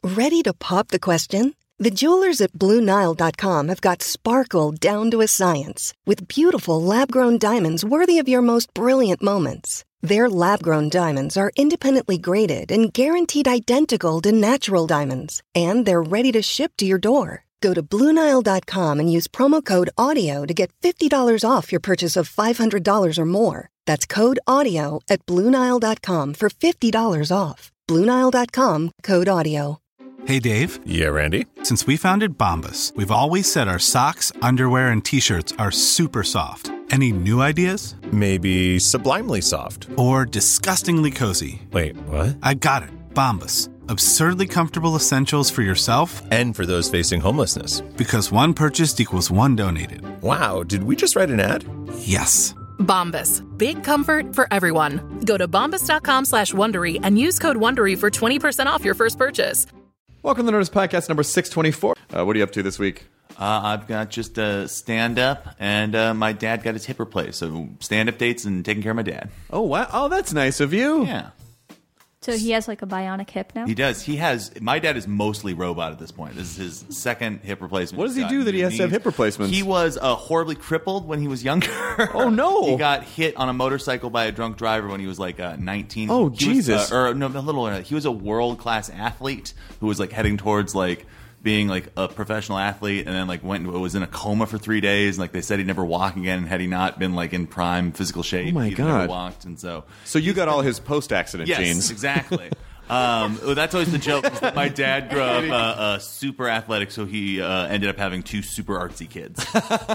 Ready to pop the question? The jewelers at BlueNile.com have got sparkle down to a science with beautiful lab-grown diamonds worthy of your most brilliant moments. Their lab-grown diamonds are independently graded and guaranteed identical to natural diamonds, and they're ready to ship to your door. Go to BlueNile.com and use promo code AUDIO to get $50 off your purchase of $500 or more. That's code AUDIO at BlueNile.com for $50 off. BlueNile.com, code AUDIO. Hey, Dave. Yeah, Randy. Since we founded Bombas, we've always said our socks, underwear, and T-shirts are super soft. Any new ideas? Maybe sublimely soft. Or disgustingly cozy. Wait, what? I got it. Bombas. Absurdly comfortable essentials for yourself and for those facing homelessness. Because one purchased equals one donated. Wow, did we just write an ad? Yes. Bombas. Big comfort for everyone. Go to bombas.com/Wondery and use code Wondery for 20% off your first purchase. Welcome to the Nerdist Podcast number 624. What are you up to this week? I've got just a stand-up, and my dad got his hip replaced. So stand-up dates and taking care of my dad. Oh, wow. Oh, that's nice of you. Yeah. So he has like a bionic hip now? He does. My dad is mostly robot at this point. This is his second hip replacement. What does he do that he has to have hip replacements? He was horribly crippled when he was younger. Oh, no. He got hit on a motorcycle by a drunk driver when he was like 19. Oh, Jesus. A little older. He was a world-class athlete who was like heading towards like being like a professional athlete, and then like was in a coma for 3 days. And, like they said, he'd never walk again had he not been like in prime physical shape. Oh my He'd God! Never walked, and so you got all his post-accident yes, genes. Exactly. That's always the joke. Is that my dad grew up super athletic, so he ended up having two super artsy kids.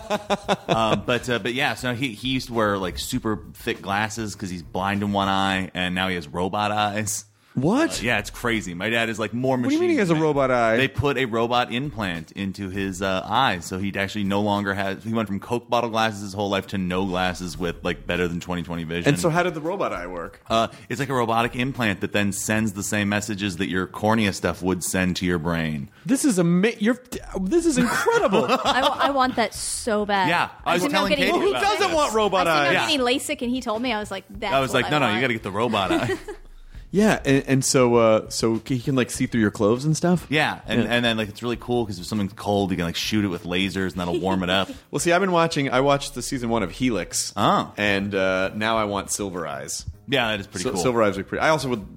But yeah, so he used to wear like super thick glasses because he's blind in one eye, and now he has robot eyes. What? Yeah, it's crazy. My dad is like more machine. What do you mean he has a robot eye? They put a robot implant into his eyes, so he actually no longer has. He went from Coke bottle glasses his whole life to no glasses with like better than 20/20 vision. And so, how did the robot eye work? It's like a robotic implant that then sends the same messages that your cornea stuff would send to your brain. This is This is incredible. I want that so bad. Yeah, I was telling Katie. Who doesn't want robot I eyes? was getting LASIK, and he told me. I was like, "That's I was like, what no, I want. you got to get the robot eye. Yeah, and so he can like see through your clothes and stuff. Yeah, and then like it's really cool because if something's cold, you can like shoot it with lasers, and that'll warm it up. Well, see, I watched the season 1 of Helix. Oh, and now I want Silver Eyes. Yeah, that is pretty cool. Silver Eyes are pretty. I also would,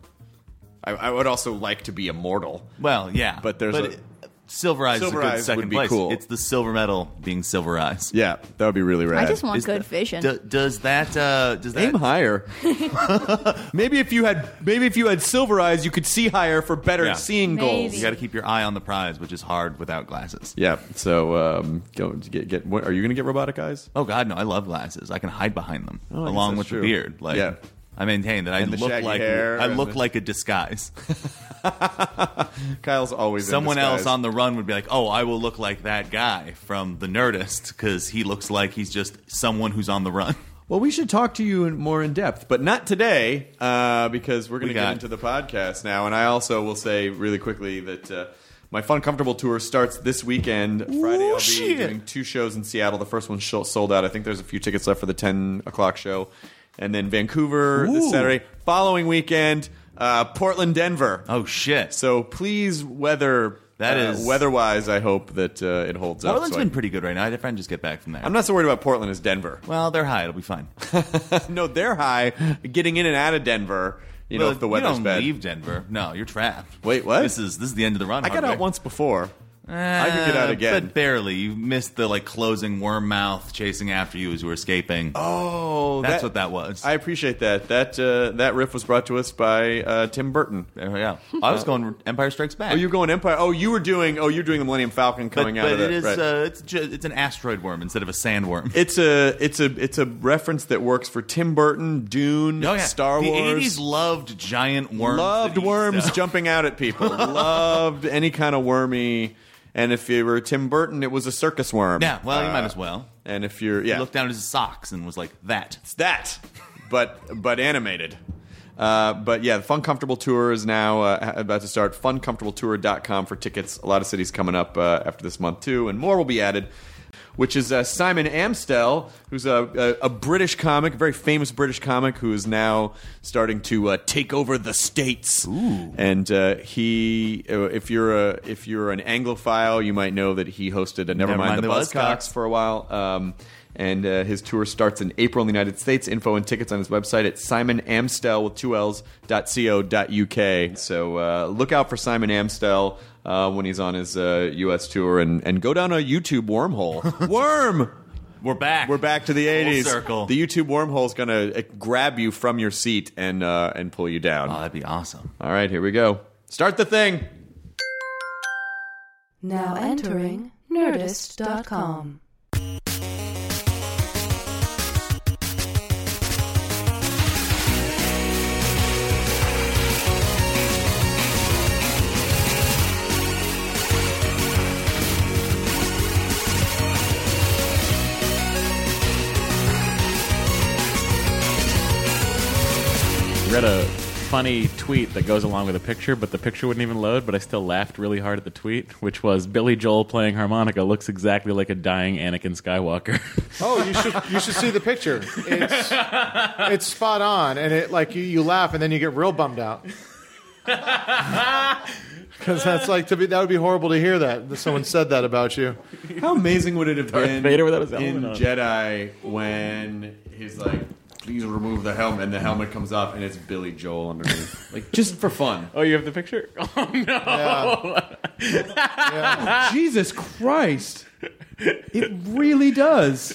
I would also like to be immortal. Well, yeah, but Silver Eyes is a good second would be place. Cool. It's the silver medal being Silver Eyes. Yeah, that would be really rad. I just want good vision. Does that aim higher? Maybe if you had Silver Eyes, you could see higher for better seeing goals. You got to keep your eye on the prize, which is hard without glasses. Yeah. So go get. What, are you going to get robotic eyes? Oh God, no! I love glasses. I can hide behind them along with true. the beard. Like, yeah. I maintain that I look like a disguise. Kyle's always someone in disguise. else on the run would be like, "Oh, I will look like that guy from The Nerdist because he looks like he's just someone who's on the run." Well, we should talk to you more in depth, but not today because we're going to get into the podcast now. And I also will say really quickly that my Fun Comfortable tour starts this weekend. Friday, I'll be doing 2 shows in Seattle. The first one's sold out. I think there's a few tickets left for the 10 o'clock show. And then Vancouver this Saturday. Following weekend, Portland, Denver. Oh, shit. So please, weather-wise, I hope that it holds up. Portland's been pretty good right now. I had a friend just get back from there. I'm not so worried about Portland as Denver. Well, they're high. It'll be fine. No, they're high. Getting in and out of Denver, if the weather's bad. You don't leave Denver. No, you're trapped. Wait, what? This is the end of the run. I got out once before. I could get out again. But barely. You missed the closing worm mouth chasing after you as you were escaping. Oh, that's what that was. I appreciate that. That riff was brought to us by Tim Burton. Yeah, I was going Empire Strikes Back. Oh, you're going Empire. Oh, you're doing the Millennium Falcon coming out of it. But it is. It's an asteroid worm instead of a sandworm. It's a reference that works for Tim Burton, Dune, Star Wars. The 80s loved giant worms. Loved worms jumping out at people. Loved any kind of wormy. And if you were Tim Burton, it was a circus worm. Yeah, well, you might as well. And if you're, He looked down at his socks and was like, that. It's that, but animated. But yeah, the Fun Comfortable Tour is now about to start. FunComfortableTour.com for tickets. A lot of cities coming up after this month, too, and more will be added. which is Simon Amstell, who's a British comic, a very famous British comic who is now starting to take over the States. Ooh. And he, if you're an Anglophile, you might know that he hosted a Nevermind the Buzzcocks for a while. And his tour starts in April in the United States. Info and tickets on his website at simonamstell with 2Ls.co.uk. So look out for Simon Amstell when he's on his U.S. tour, and go down a YouTube wormhole. Worm! We're back. We're back to the 80s. Full circle. The YouTube wormhole is going to grab you from your seat and pull you down. Oh, that'd be awesome. All right, here we go. Start the thing. Now entering Nerdist.com. Read a funny tweet that goes along with a picture, but the picture wouldn't even load, but I still laughed really hard at the tweet, which was Billy Joel playing harmonica looks exactly like a dying Anakin Skywalker. Oh, you should see the picture. It's spot on, and it like you laugh and then you get real bummed out. Because that would be horrible to hear that someone said that about you. How amazing would it have been Vader without his in helmet on. Jedi when he's like, please remove the helmet, and the helmet comes off, and it's Billy Joel underneath. Like, just for fun. Oh, you have the picture? Oh, no. Yeah. Jesus Christ. It really does.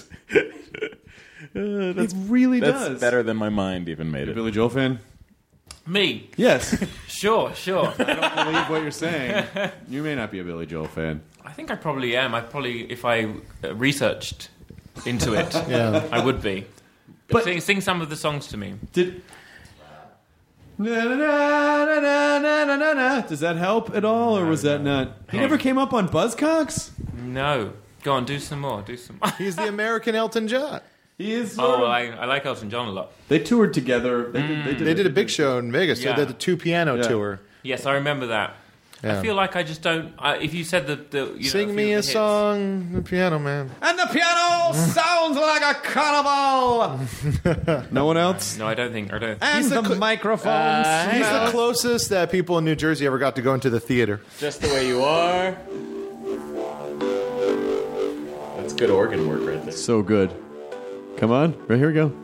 It really That's does. better than my mind even made You a it. Billy Joel fan? Me? Yes. Sure. I don't believe what you're saying. You may not be a Billy Joel fan. I think I probably am. If I researched into it, Yeah. I would be. But- sing some of the songs to me. Did... Na, na, na, na, na, na, na, na. Does that help at all, or was that not? He never came up on Buzzcocks? No. Go on, do some more. He's the American Elton John. He is. Oh, well, I like Elton John a lot. They toured together. They did a big show in Vegas. Yeah. They did the 2-piano tour. Yes, I remember that. Yeah. I feel like I just don't... if you said Sing me a song, the Piano Man. And the piano sounds like a carnival. No one else? No, I don't think... And He's the the microphone. He's the closest that people in New Jersey ever got to go into the theater. Just the way you are. That's good organ work right there. So good. Come on. Right here we go.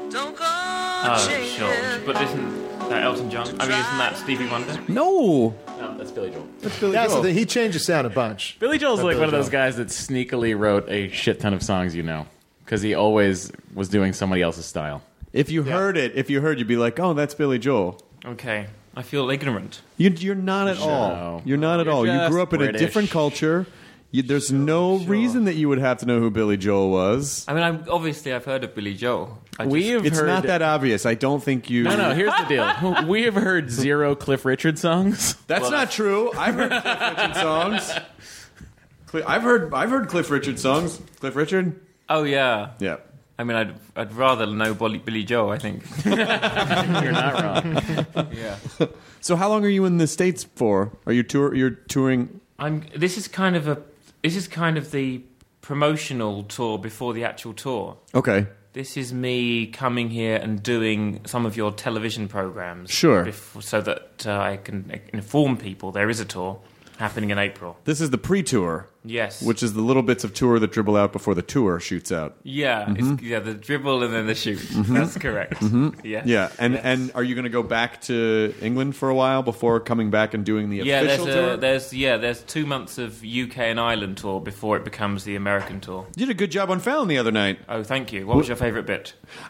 Oh, sure. But isn't that Elton John? I mean, isn't that Stevie Wonder? No. No, that's Billy Joel. That's Billy That's Joel. the thing. He changed his sound a bunch. Billy Joel's like Billy one of those Joel. guys that sneakily wrote a shit ton of songs, because he always was doing somebody else's style. If you heard it, you'd be like, oh, that's Billy Joel. Okay. I feel ignorant. You're not at all. No. You're not at You're all. You just grew up in a British. different culture. There's no reason that you would have to know who Billy Joel was. I mean, I've heard of Billy Joel. It's not that obvious. I don't think you... No, here's the deal. We have heard 0 Cliff Richard songs. That's not true. I've heard Cliff Richard songs. I've heard Cliff Richard songs. Cliff Richard? Oh, yeah. Yeah. I mean, I'd rather know Billy Joel, I think. You're not wrong. Yeah. So how long are you in the States for? You're touring... This is kind of the promotional tour before the actual tour. Okay. This is me coming here and doing some of your television programs. Sure. So that I can inform people there is a tour happening in April. This is the pre-tour. Yes. Which is the little bits of tour that dribble out before the tour shoots out. Yeah, the dribble and then the shoot. That's correct. Yes. Yeah, and are you going to go back to England for a while before coming back and doing the official tour? There's 2 months of UK and Ireland tour before it becomes the American tour. You did a good job on Fallon the other night. Oh, thank you. What was your favourite bit?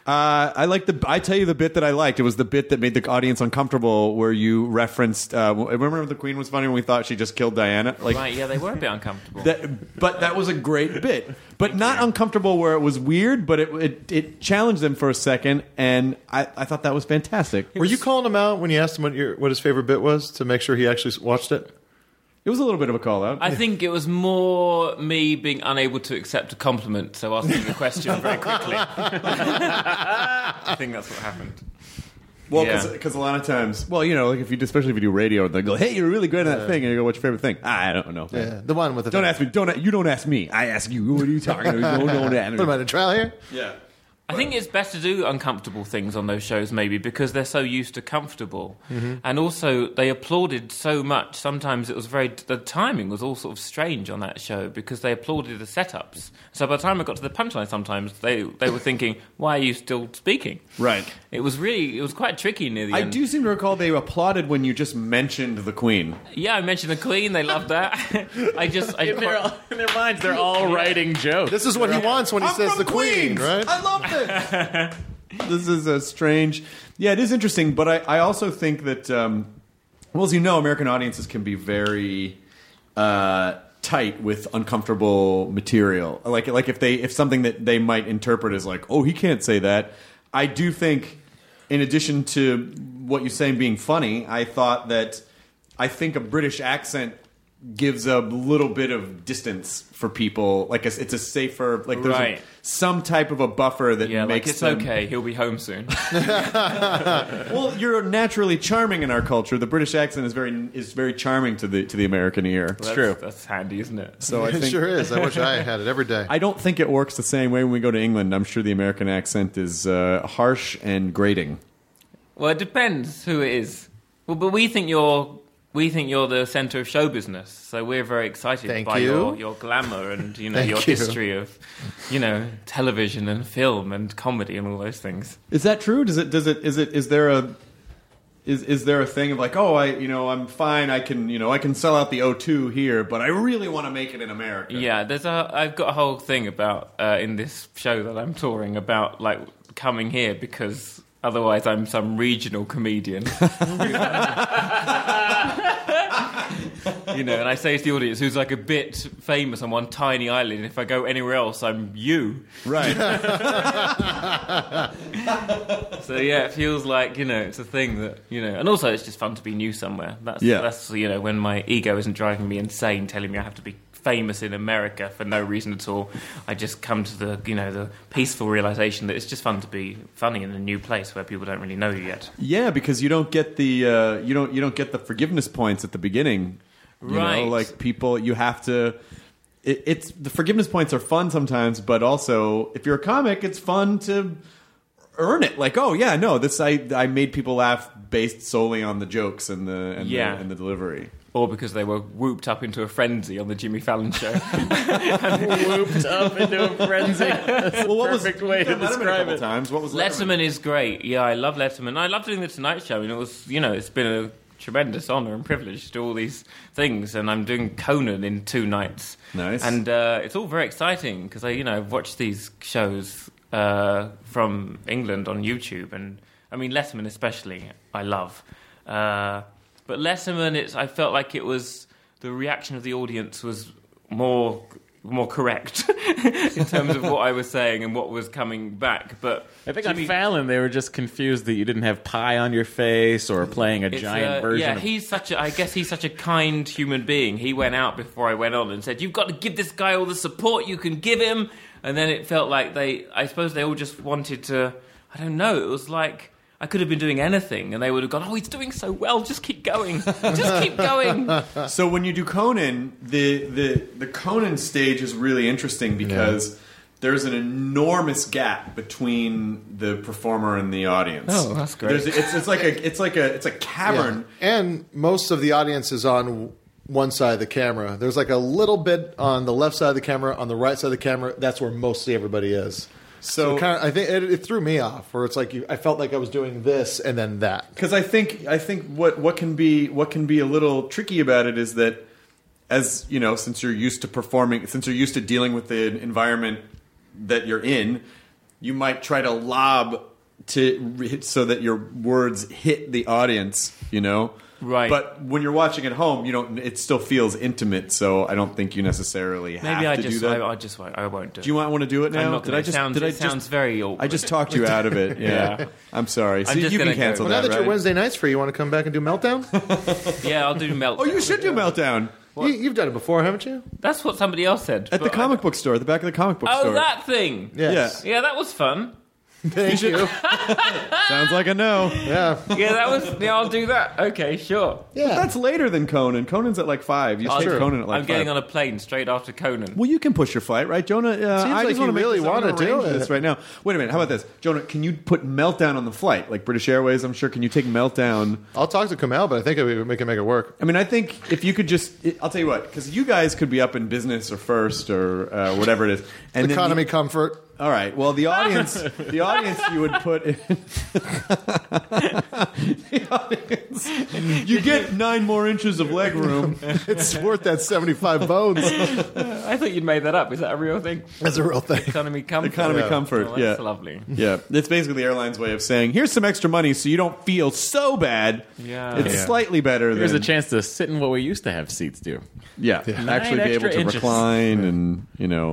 I tell you the bit that I liked. It was the bit that made the audience uncomfortable, where you referenced. Remember the Queen was funny when we thought she just killed Diana. Right? Yeah, they were a bit uncomfortable. But that was a great bit. But not uncomfortable where it was weird, but it challenged them for a second, and I thought that was fantastic. Were you calling him out when you asked him what his favorite bit was to make sure he actually watched it? It was a little bit of a call out. I think it was more me being unable to accept a compliment, so asking a question very quickly. I think that's what happened. Well, because a lot of times, like especially if you do radio, they go, "Hey, you're really great at that thing," and you go, "What's your favorite thing?" I don't know. Yeah, the one with the. Don't ask me. You don't ask me. I ask you. What are you talking about? Don't ask me. What am I, the trial here? Yeah. I think it's best to do uncomfortable things on those shows, maybe, because they're so used to comfortable. And also, they applauded so much. Sometimes it was the timing was all sort of strange on that show because they applauded the setups. So by the time I got to the punchline, sometimes they were thinking, why are you still speaking? Right. It was quite tricky near the end. I do seem to recall they applauded when you just mentioned the Queen. Yeah, I mentioned the Queen. They loved that. In their minds, they're all writing jokes. This is what he wants when he says the Queen, Queens. right? I love this. This is a strange... Yeah, it is interesting, but I also think that, as you know, American audiences can be very tight with uncomfortable material. Like if something that they might interpret as like, oh, he can't say that. I do think, in addition to what you're saying being funny, I think a British accent gives a little bit of distance for people. Like it's a safer, there's some type of a buffer that makes it's okay. He'll be home soon. Well, you're naturally charming in our culture. The British accent is very charming to the American ear. It's true. That's handy, isn't it? So I think, it sure is. I wish I had it every day. I don't think it works the same way when we go to England. I'm sure the American accent is harsh and grating. Well, it depends who it is. Well, but we think you're the centre of show business, so we're very excited by your glamour and your history of television and film and comedy and all those things. Is that true? Is there a thing of like, oh, I'm fine, I can sell out the O2 here, but I really want to make it in America. Yeah, I've got a whole thing about in this show that I'm touring about like coming here because otherwise I'm some regional comedian. And I say to the audience who's like a bit famous on one tiny island, if I go anywhere else, I'm you. Right. So, it feels like, it's a thing that, and also it's just fun to be new somewhere. That's when my ego isn't driving me insane, telling me I have to be famous in America for no reason at all. I just come to the peaceful realization that it's just fun to be funny in a new place where people don't really know you yet. Yeah, because you don't get the you don't get the forgiveness points at the beginning. Like people, you have to. It's the forgiveness points are fun sometimes, but also if you're a comic, it's fun to earn it. Like, oh yeah, no, this I made people laugh based solely on the jokes and the delivery. Or because they were whooped up into a frenzy on the Jimmy Fallon show. Whooped up into a frenzy. That's the perfect way to describe it. What was Letterman is great. Yeah, I love Letterman. I love doing the Tonight Show. And it was, it's been a tremendous honour and privilege to do all these things. And I'm doing Conan in 2 nights. Nice. And it's all very exciting because I've watched these shows from England on YouTube. And I mean, Letterman especially, I love. But Letterman, I felt like it was the reaction of the audience was more correct in terms of what I was saying and what was coming back. But I think on Fallon they were just confused that you didn't have pie on your face or playing a giant version. Yeah, I guess he's such a kind human being. He went out before I went on and said, "You've got to give this guy all the support you can give him." And then it felt like I suppose they all just wanted to. I don't know. It was like. I could have been doing anything, and they would have gone, "Oh, he's doing so well. Just keep going. Just keep going." So when you do Conan, the Conan stage is really interesting because there's an enormous gap between the performer and the audience. Oh, that's great. It's a cavern, and most of the audience is on one side of the camera. There's like a little bit on the left side of the camera, on the right side of the camera. That's where mostly everybody is. So kind of, I think it threw me off, where it's like I felt like I was doing this and then that. Because I think what can be a little tricky about it is that, as you know, since you're used to performing, since you're used to dealing with the environment that you're in, you might try to lob so that your words hit the audience, Right. But when you're watching at home, it still feels intimate, so I don't think you necessarily have to do that. I won't do it. Do you want to do it now? I'm not gonna. It sounds very awkward. I just talked you out of it. Yeah. I'm sorry. So you can cancel that, now that right? your Wednesday night's free, you want to come back and do Meltdown? Yeah, I'll do Meltdown. Oh, you should do Meltdown. You've done it before, haven't you? That's what somebody else said. At the comic book store, at the back of the comic book store. Oh, that thing. Yes. Yeah, that was fun. Thank you. Sounds like a no. Yeah. I'll do that. Okay, sure. Yeah. But that's later than Conan. Conan's at like 5. You take Conan at like 5. I'm getting on a plane straight after Conan. Well, you can push your flight, right, Jonah? I like just you want to really want to do this it right now. Wait a minute. How about this, Jonah? Can you put Meltdown on the flight, like British Airways? I'm sure. Can you take Meltdown? I'll talk to Kamal, but I think we can make it work. I mean, I think if you could I'll tell you what, because you guys could be up in business or first or whatever it is, and economy comfort. All right. Well, the audience you would put in. The audience, you get 9 more inches of leg room. It's worth that 75 bones. I thought you'd made that up. Is that a real thing? That's a real thing. Economy comfort. Comfort. Oh, that's lovely. Yeah, it's basically the airline's way of saying, here's some extra money so you don't feel so bad. Yeah. It's slightly better. Here's a chance to sit in what we used to have seats do. Yeah. Actually be able to recline and,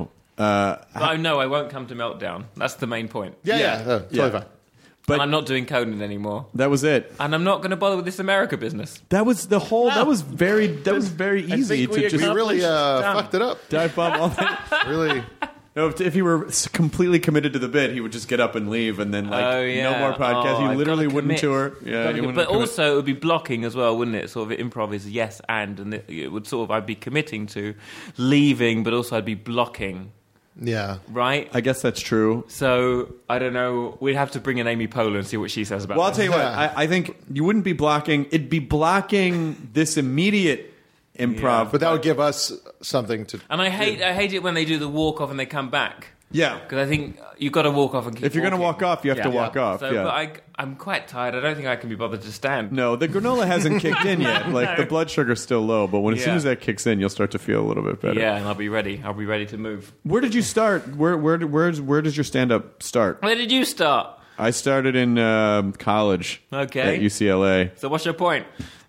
I know I won't come to Meltdown. That's the main point. Totally fine. But I'm not doing Conan anymore. That was it. And I'm not going to bother with this America business. That was the whole. That was very easy to just. We really fucked it up. Dive bomb all that. Really. No, if he were completely committed to the bit, he would just get up and leave, and then no more podcast. He literally wouldn't tour. Yeah, but also it would be blocking as well, wouldn't it? Sort of improv is yes and it would sort of I'd be committing to leaving, but also I'd be blocking. Yeah. Right? I guess that's true. So, I don't know. We'd have to bring in Amy Poehler and see what she says about Well, I'll tell you what. I think you wouldn't be blocking. It'd be blocking this immediate improv. Yeah. But that would give us something to... And I hate it when they do the walk-off and they come back. Yeah. Because I think you've got to walk off and keep If you're going to walk off, you have to walk off. So, but I'm quite tired. I don't think I can be bothered to stand. No, the granola hasn't kicked in yet. Like, the blood sugar's still low, but as soon as that kicks in, you'll start to feel a little bit better. Yeah, and I'll be ready. I'll be ready to move. Where did you start? Where does your stand-up start? Where did you start? I started in college. Okay. At UCLA. So what's your point?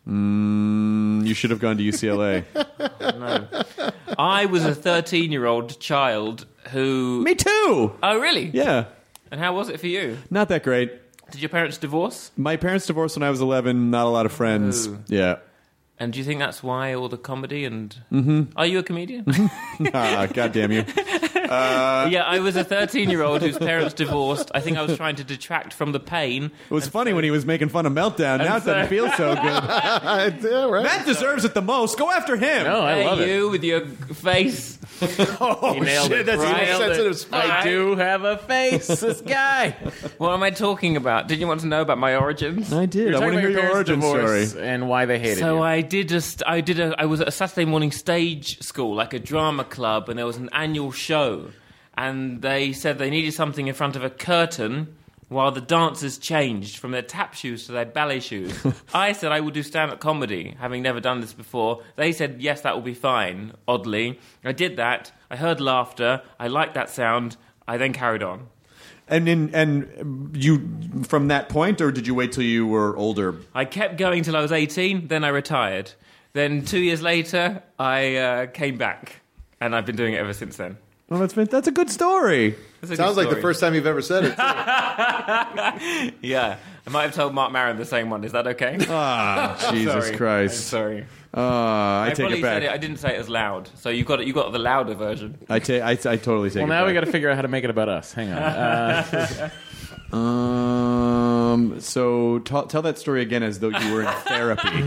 You should have gone to UCLA. No. I was a 13-year-old child who... Me too! Oh, really? Yeah. And how was it for you? Not that great. Did your parents divorce? My parents divorced when I was 11. Not a lot of friends. Ooh. Yeah. And do you think that's why all the comedy and... Mm-hmm. Are you a comedian? God damn you. Yeah, I was a 13-year-old whose parents divorced. I think I was trying to detract from the pain. It was funny when he was making fun of Meltdown. Now it doesn't feel so good. Yeah, right. Matt deserves it the most. Go after him. No, I love it. You with your face. He nailed it. That's Right. the sensitive spot. I do have a face, this guy. What am I talking about? Did you want to know about my origins? I did. I want to hear your origin story. And why they hated So you. I was at a Saturday morning stage school, like a drama club, and there was an annual show. And they said they needed something in front of a curtain while the dancers changed from their tap shoes to their ballet shoes. I said I would do stand-up comedy, having never done this before. They said, yes, that will be fine, oddly. I did that. I heard laughter. I liked that sound. I then carried on. And you, from that point, or did you wait till you were older? I kept going till I was 18, then I retired. Then 2 years later, I came back. And I've been doing it ever since then. Well, that's a good story. Sounds like the first time you've ever said it. Yeah. I might have told Mark Maron the same one. Is that okay? Ah, Jesus Sorry. Christ. I'm sorry. I take it back. I didn't say it as loud. So you got the louder version. I totally take it back. Well, now we got to figure out how to make it about us. Hang on. So tell that story again as though you were in therapy.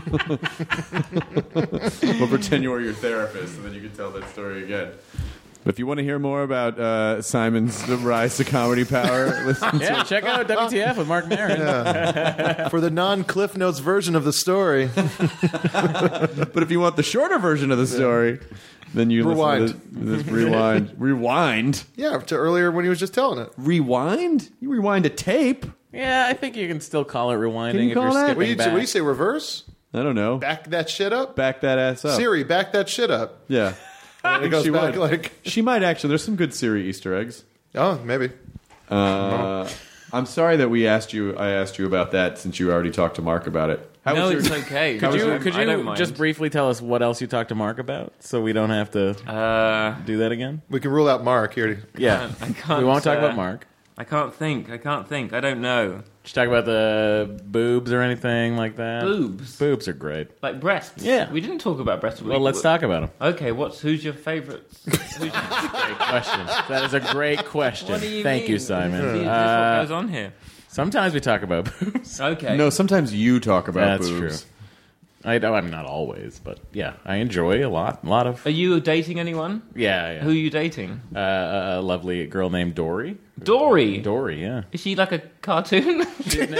We'll pretend you are your therapist, and then you can tell that story again. But if you want to hear more about Simon's rise to comedy power, listen to check out WTF with Mark Maron. Yeah. For the non-Cliff Notes version of the story. But if you want the shorter version of the story, then you rewind. Listen to this rewind. Rewind? Yeah, to earlier when he was just telling it. Rewind? You rewind a tape? Yeah, I think you can still call it rewinding Can you if call you're that? skipping back. What do you say, reverse? I don't know. Back that shit up? Back that ass up. Siri, back that shit up. Yeah. It goes she back would. like... She might actually. There's some good Siri Easter eggs. Oh, maybe. I'm sorry that I asked you about that since you already talked to Mark about it. It's okay. Could you I don't mind. just briefly tell us what else you talked to Mark about so we don't have to do that again? We can rule out Mark here. Yeah. I can't. We won't talk about Mark. I can't think. I don't know. Did you talk about the boobs or anything like that? Boobs? Boobs are great. Like breasts? Yeah. We didn't talk about breasts. Well, let's talk about them. Okay, who's your favourite? Great question. That is a great question. What do you Thank mean? you, Simon. This is what goes on here. Sometimes we talk about boobs. Okay. No, sometimes you talk about That's boobs. true. I mean, not always, but yeah, I enjoy a lot of. Are you dating anyone? Yeah. Who are you dating? A lovely girl named Dory. Dory, yeah. Is she like a cartoon? No.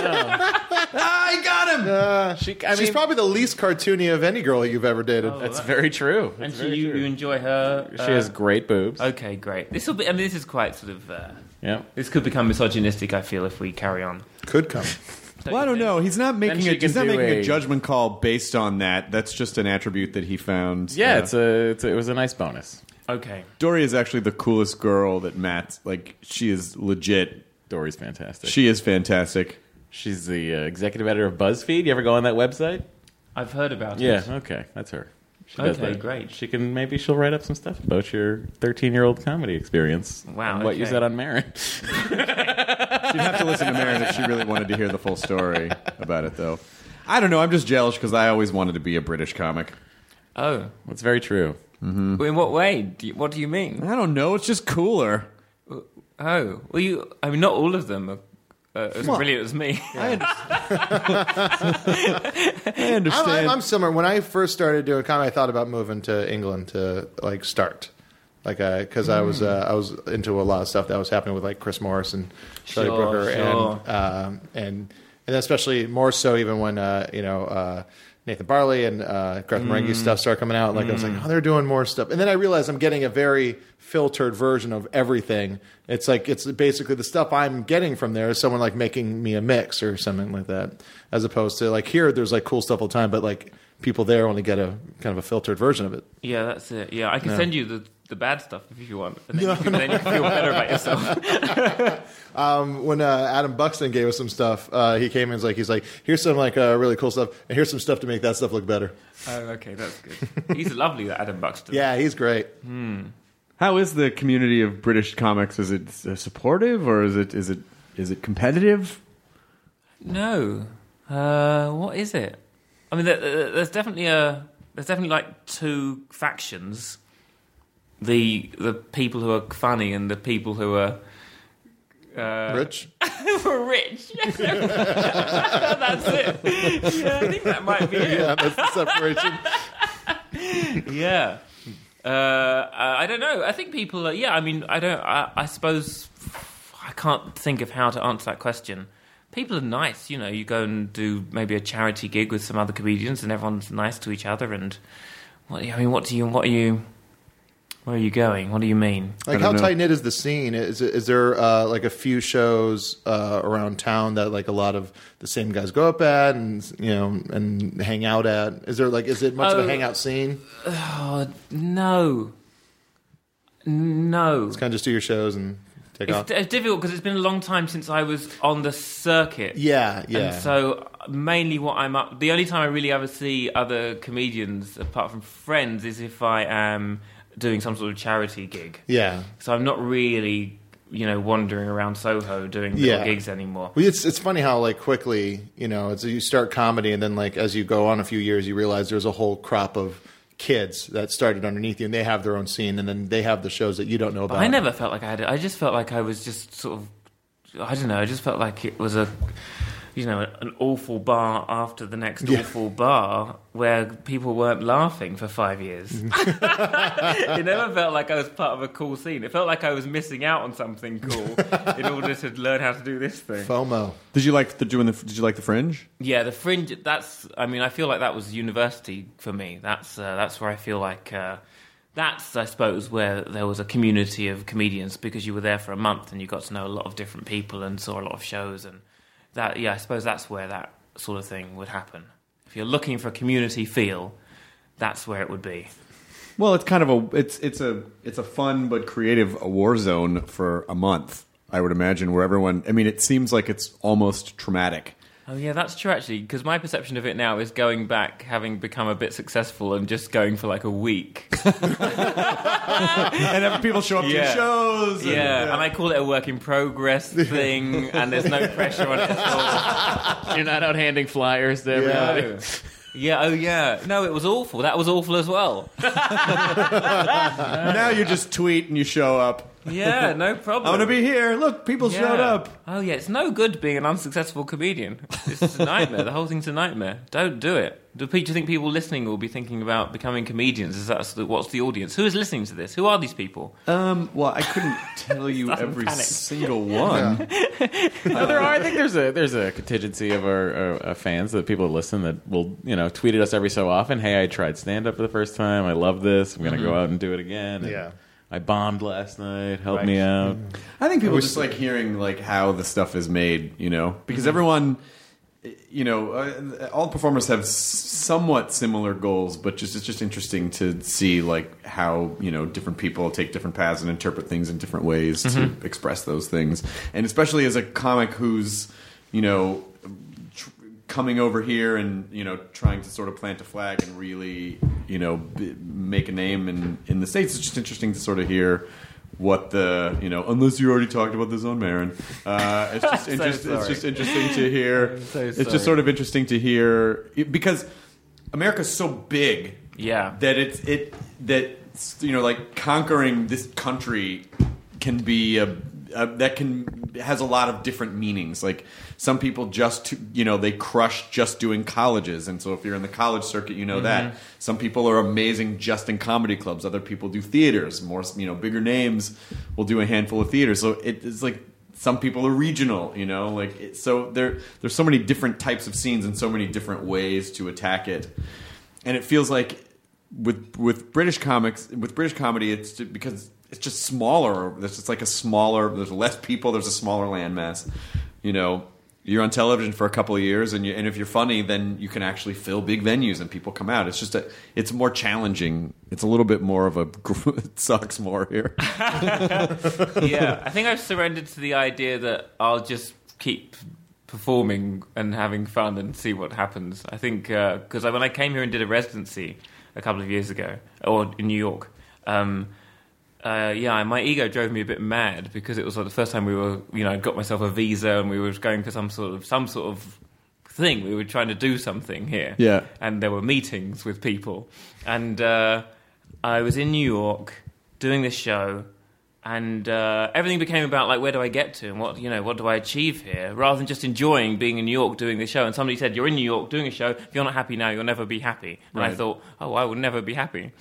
I got him! She's probably the least cartoony of any girl you've ever dated. That's very true. And you enjoy her? She has great boobs. Okay, great. This will be. I mean, this is quite sort of. Yeah. This could become misogynistic. I feel if we carry on. Could come. Well, I don't know. He's not making she he's can not do making a a- judgment call based on that. That's just an attribute that he found. Yeah, it was a nice bonus. Okay. Dory is actually the coolest girl that Matt's like. She is legit. Dory's fantastic. She is fantastic. She's the executive editor of BuzzFeed. You ever go on that website? I've heard about it. Yeah. Okay, that's her. She does Okay, that. great. She'll write up some stuff about your 13-year-old comedy experience. Wow, And what you okay. said on Marin. You'd have to listen to Marin if she really wanted to hear the full story about it, though. I don't know. I'm just jealous because I always wanted to be a British comic. Oh. That's very true. Mm-hmm. In what way? What do you mean? I don't know. It's just cooler. Oh. Well, I mean, not all of them are as brilliant as me. I understand. I'm similar. When I first started doing comedy, I thought about moving to England to like start, like because I was into a lot of stuff that was happening with like Chris Morris and Charlie Brooker and especially more so even when Nathan Barley and Garth Marenghi's stuff started coming out. Like I was like, oh, they're doing more stuff, and then I realized I'm getting a very filtered version of everything. It's like it's basically the stuff I'm getting from there is someone like making me a mix or something like that, as opposed to like here there's like cool stuff all the time, but like people there only get a kind of a filtered version of it. Yeah, that's it. Yeah, I can send you the bad stuff if you want, and then, then you can feel better about yourself. When Adam Buxton gave us some stuff, he came in and he's like, here's some like really cool stuff, and here's some stuff to make that stuff look better. Oh, okay, that's good. He's lovely, Adam Buxton. Yeah, he's great. How is the community of British comics? Is it supportive or is it competitive? No. What is it? I mean, there's definitely like two factions. The people who are funny and the people who are Rich. rich. That's it. Yeah, I think that might be it. Yeah, that's the separation. Yeah. I don't know. I think people are, I mean, I suppose I can't think of how to answer that question. People are nice, you go and do maybe a charity gig with some other comedians and everyone's nice to each other and where are you going? What do you mean? Like how tight knit is the scene? Is there like a few shows around town that like a lot of the same guys go up at and and hang out at? Is it much of a hangout scene? No. It's kind of just do your shows and take off. It's difficult because it's been a long time since I was on the circuit. Yeah. And so mainly the only time I really ever see other comedians apart from friends is if I am doing some sort of charity gig. Yeah. So I'm not really, wandering around Soho doing little gigs anymore. Well, it's funny how like quickly, it's you start comedy and then like as you go on a few years, you realize there's a whole crop of kids that started underneath you and they have their own scene and then they have the shows that you don't know about. But I never felt like I had it. I just felt like I was just sort of, I don't know, I just felt like it was an awful bar after the next awful bar where people weren't laughing for 5 years. It never felt like I was part of a cool scene. It felt like I was missing out on something cool in order to learn how to do this thing. FOMO. Did you like the Fringe? Yeah, the Fringe. I feel like that was university for me. That's where I feel like that's, I suppose, where there was a community of comedians because you were there for a month and you got to know a lot of different people and saw a lot of shows and. I suppose that's where that sort of thing would happen. If you're looking for a community feel, that's where it would be. Well, it's kind of it's a fun but creative war zone for a month, I would imagine, where everyone. I mean, it seems like it's almost traumatic Oh yeah, that's true actually. Because my perception of it now is going back, having become a bit successful, and just going for like a week, and having people show up to your shows. And I call it a work in progress thing, and there's no pressure on it at all. You're not out handing flyers to everybody. Yeah, oh yeah. No, it was awful. That was awful as well. Now you just tweet and you show up. Yeah, no problem. I want to be here. Look, people showed up. Oh yeah, it's no good being an unsuccessful comedian. It's a nightmare. The whole thing's a nightmare. Don't do it. Do you think people listening will be thinking about becoming comedians? What's the audience? Who is listening to this? Who are these people? Well, I couldn't tell you every single one. No, there are. I think there's a contingency of our fans, the people that listen, that will tweet at us every so often. Hey, I tried stand up for the first time. I love this. I'm going to go out and do it again. And I bombed last night. Help me out. I think people just like hearing like how the stuff is made, because everyone, all performers have somewhat similar goals, but it's just interesting to see like how different people take different paths and interpret things in different ways to express those things, and especially as a comic who's coming over here and trying to sort of plant a flag and really make a name in the States. It's just interesting to sort of hear what the unless you already talked about this on Maron. It's just interesting to hear. It's just sort of interesting to hear because America's so big, that like conquering this country can be has a lot of different meanings. Like some people just they crush just doing colleges, and so if you're in the college circuit, that. Some people are amazing just in comedy clubs. Other people do theaters. More bigger names will do a handful of theaters. So it's like some people are regional. So there's so many different types of scenes and so many different ways to attack it, and it feels like with British comedy, it's because it's just smaller. There's just like there's less people. There's a smaller landmass. You're on television for a couple of years, and if you're funny, then you can actually fill big venues and people come out. It's just it's more challenging. It's a little bit more of it sucks more here. Yeah, I think I've surrendered to the idea that I'll just keep performing and having fun and see what happens. I think because when I came here and did a residency a couple of years ago, or in New York. My ego drove me a bit mad because it was like the first time we were, I'd got myself a visa and we were going for some sort of thing. We were trying to do something here. Yeah. And there were meetings with people. And I was in New York doing this show, and everything became about like, where do I get to and what do I achieve here, rather than just enjoying being in New York doing the show. And somebody said, you're in New York doing a show, if you're not happy now, you'll never be happy. And I thought, I will never be happy.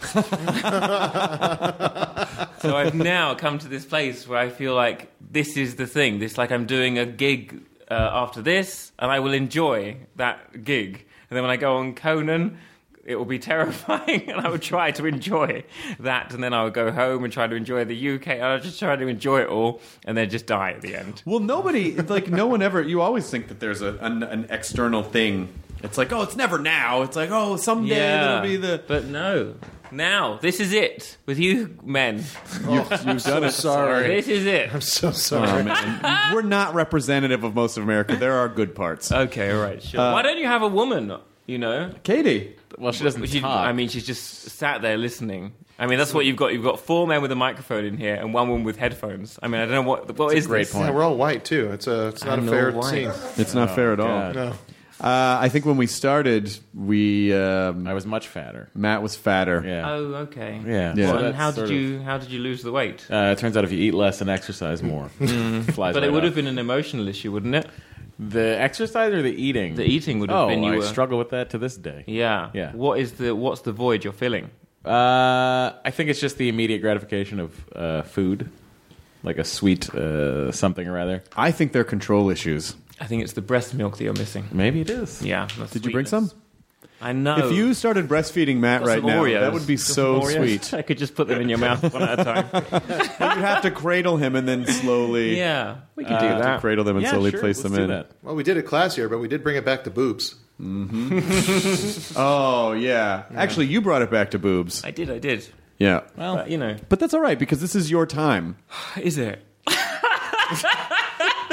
So I've now come to this place where I feel like this is the thing. This like I'm doing a gig after this, and I will enjoy that gig. And then when I go on Conan, it will be terrifying, and I would try to enjoy that, and then I would go home and try to enjoy the UK, and I'd just try to enjoy it all, and then just die at the end. Well, no one ever, you always think that there's an external thing. It's like, it's never now. It's like, someday there'll be the... But no. Now, this is it with you men. You've done it. Sorry. This is it. I'm so sorry. Oh, man. We're not representative of most of America. There are good parts. Okay, all right, sure. Why don't you have a woman, Katie. Well, she doesn't talk. I mean, she's just sat there listening. I mean, that's what you've got. You've got 4 men with a microphone in here and 1 woman with headphones. I mean, I don't know what is great this? point. Yeah, we're all white, too. It's not a fair scene. It's not fair at all. No. I think when we started, I was much fatter. Matt was fatter. Yeah. Oh, okay. Yeah. Well, So and how that's did you lose the weight? It turns out if you eat less and exercise more, flies But right it would off. have been an emotional issue, wouldn't it? The exercise or the eating? The eating would have been. I struggle with that to this day. Yeah. Yeah. What's the void you're filling? I think it's just the immediate gratification of food, like a sweet something or other. I think they're control issues. I think it's the breast milk that you're missing. Maybe it is. Yeah. Did you bring some? I know. If you started breastfeeding Matt right now, that would be so sweet. I could just put them in your mouth one at a time. But you'd have to cradle him and then slowly... Yeah, we could do that. Cradle them and slowly sure, place them let's in. do that. Well, we did it classier, but we did bring it back to boobs. Mm-hmm. Oh, yeah. Actually, you brought it back to boobs. I did. Yeah. Well, But that's all right, because this is your time. Is it?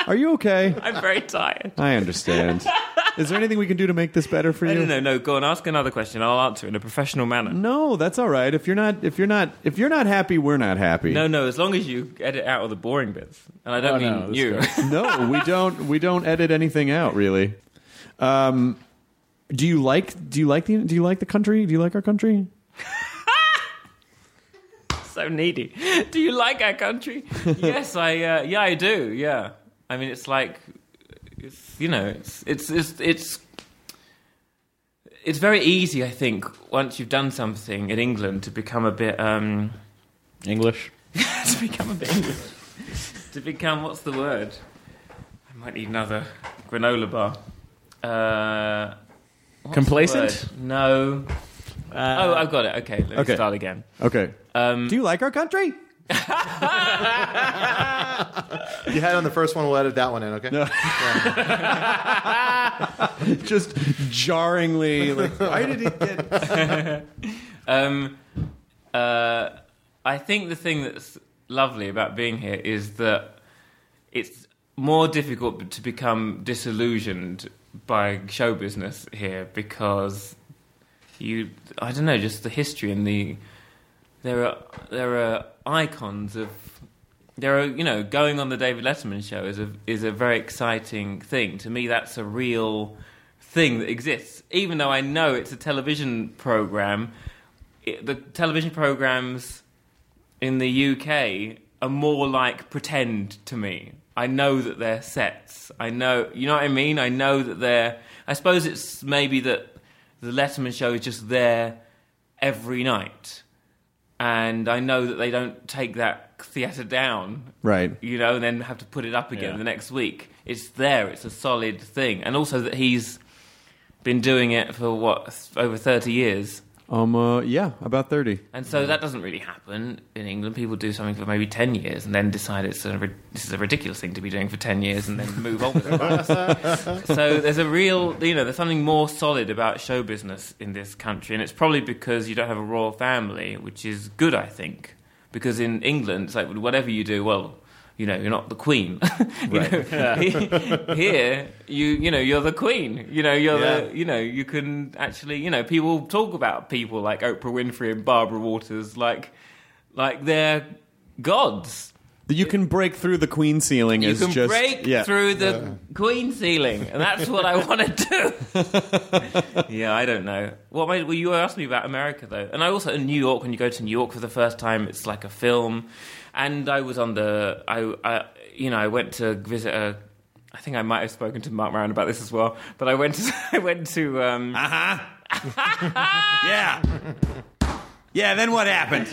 Are you okay? I'm very tired. I understand. Is there anything we can do to make this better for you? No. Go on, ask another question. I'll answer in a professional manner. No, that's all right. If you're not happy, we're not happy. No. As long as you edit out all the boring bits, and I don't mean you. No, we don't. We don't edit anything out, really. Do you like the country? Do you like our country? So needy. Do you like our country? Yes, I do. Yeah. I mean, it's like, it's very easy, I think, once you've done something in England to become a bit English. to become a bit English. To become, what's the word? I might need another granola bar. Complacent? No. I've got it. Okay, let's start again. Okay. Do you like our country? You had it on the first one. We'll edit that one in. Okay. No. Yeah. Just jarringly. Like, why did he get? I think the thing that's lovely about being here is that it's more difficult to become disillusioned by show business here because I don't know, just the history and there are icons of, going on the David Letterman show is a very exciting thing. To me, that's a real thing that exists. Even though I know it's a television program, the television programs in the UK are more like pretend to me. I know that they're sets. I know, you know what I mean? I know that I suppose it's maybe that the Letterman show is just there every night. And I know that they don't take that theatre down, right? And then have to put it up again the next week. It's there. It's a solid thing, and also that he's been doing it for over 30 years. About 30. And so that doesn't really happen in England. People do something for maybe 10 years and then decide this is a ridiculous thing to be doing for 10 years and then move on with it. So there's a real, there's something more solid about show business in this country, and it's probably because you don't have a royal family, which is good, I think. Because in England, it's like whatever you do, well, you're not the Queen. Here, you're the Queen. You can actually, people talk about people like Oprah Winfrey and Barbara Walters like they're gods. You can break through the Queen ceiling. You can break through the Queen ceiling, and that's what I want to do. I don't know. Well, you asked me about America though, and I also in New York. When you go to New York for the first time, it's like a film. And I was on I went to visit I think I might have spoken to Mark Maron about this as well. But I went to. Yeah. Yeah. Then what happened?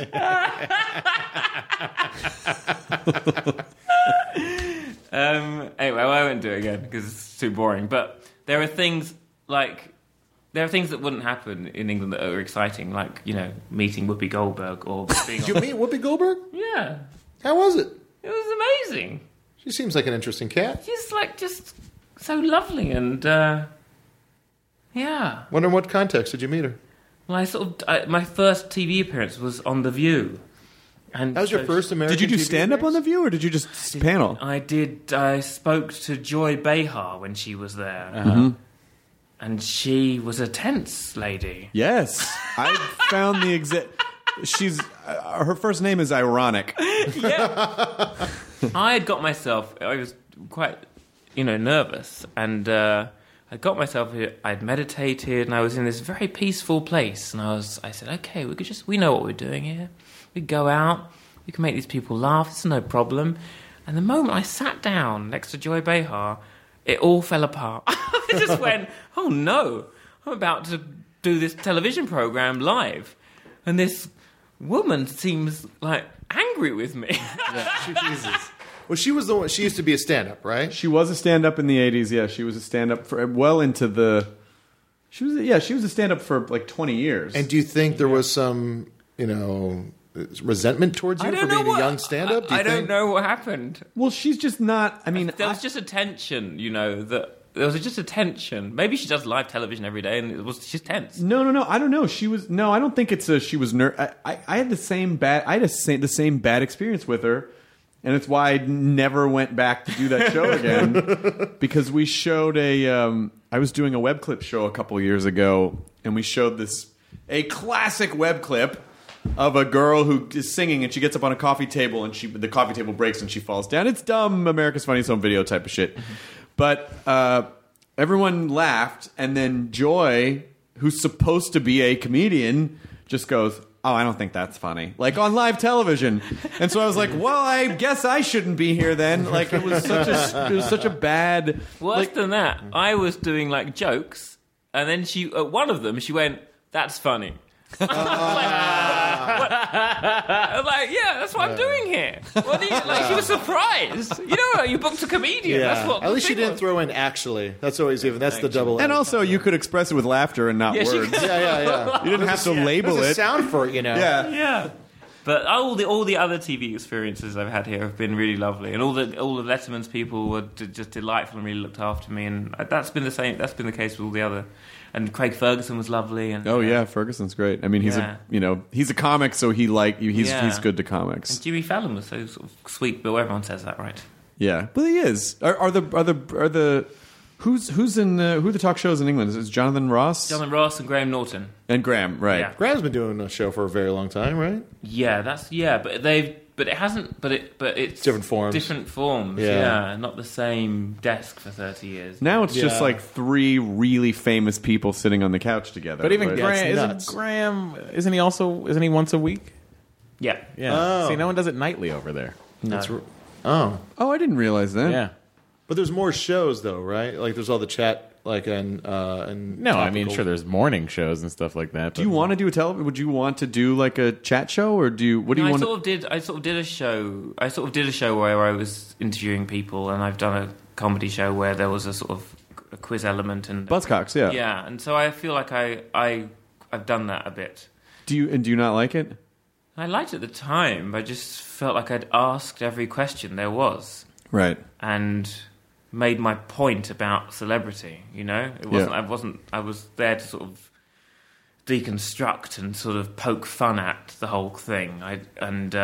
Anyway, I won't do it again because it's too boring. But there are things that wouldn't happen in England that are exciting, like, meeting Whoopi Goldberg or being Did you meet Whoopi Goldberg? Yeah. How was it? It was amazing. She seems like an interesting cat. She's just so lovely and yeah. Wonder in what context did you meet her? Well, my first TV appearance was on The View. And that was your first American. Did you do TV stand up on The View, or did you just panel? I did. I spoke to Joy Behar when she was there. Uh-huh. And she was a tense lady. Yes. I found the exact... She's... her first name is ironic. Yeah. I had got myself... I was quite, nervous. And I got myself... I'd meditated, and I was in this very peaceful place. And I said, okay, we know what we're doing here. We go out. We can make these people laugh. It's no problem. And the moment I sat down next to Joy Behar... it all fell apart. I just went, oh no, I'm about to do this television program live. And this woman seems like angry with me. Yeah, Jesus. Well, she was the one, she used to be a stand-up, right? She was a stand-up in the 80s, yeah. She was a stand-up for well into the... She was a stand-up for like 20 years. And do you think there was some, resentment towards you for being a young stand-up? I don't know what happened. Well, she's just not... there was just a tension, there was just a tension. Maybe she does live television every day, and she's tense. No. I don't know. I don't think it's she was I had the same bad experience with her And it's why I never went back to do that show again. Because we showed I was doing a web clip show a couple years ago, and we showed a classic web clip of a girl who is singing, and she gets up on a coffee table, and the coffee table breaks, and she falls down. It's dumb, America's Funniest Home Video type of shit. But everyone laughed, and then Joy, who's supposed to be a comedian, just goes, "Oh, I don't think that's funny." Like on live television. And so I was like, well, I guess I shouldn't be here then. Like it was such a bad. Worse than that, I was doing like jokes, and then one of them, she went, "That's funny." I was like, yeah, that's what I'm doing here. What do you, like? She was surprised. You know, you booked a comedian. Yeah. That's what. At least she didn't throw in actually. That's always even. That's the double. And also, you could express it with laughter and not words. Yeah. You didn't have to label There's it. a sound for it, you know. Yeah. But all the other TV experiences I've had here have been really lovely, and all the Letterman's people were just delightful and really looked after me, and that's been the same. That's been the case with all the other. And Craig Ferguson was lovely. And Ferguson's great. I mean, he's a comic, so he's good to comics. And Jimmy Fallon was so sort of sweet, but everyone says that, right? Yeah, but he is. Who are the talk shows in England? Is it Jonathan Ross? Jonathan Ross and Graham Norton. And Graham, right? Yeah. Graham's been doing a show for a very long time, right? But it's different forms. Different forms, yeah. Not the same desk for 30 years. Now it's just like three really famous people sitting on the couch together. But even right? Graham, isn't he once a week? Yeah. Yeah. See, no one does it nightly over there. No. Oh, I didn't realize that. Yeah. But there's more shows though, right? Like there's all the chat, like and no, topical. I mean, sure, there's morning shows and stuff like that. Do you want to do would you want to do like a chat show, or do you? What do you want? I sort of did a show. I sort of did a show where I was interviewing people, and I've done a comedy show where there was a sort of a quiz element and Buzzcocks, yeah. Yeah, and so I feel like I've done that a bit. Do you not like it? I liked it at the time. I just felt like I'd asked every question there was. Right. And made my point about celebrity, you know? It wasn't I was there to sort of deconstruct and sort of poke fun at the whole thing. And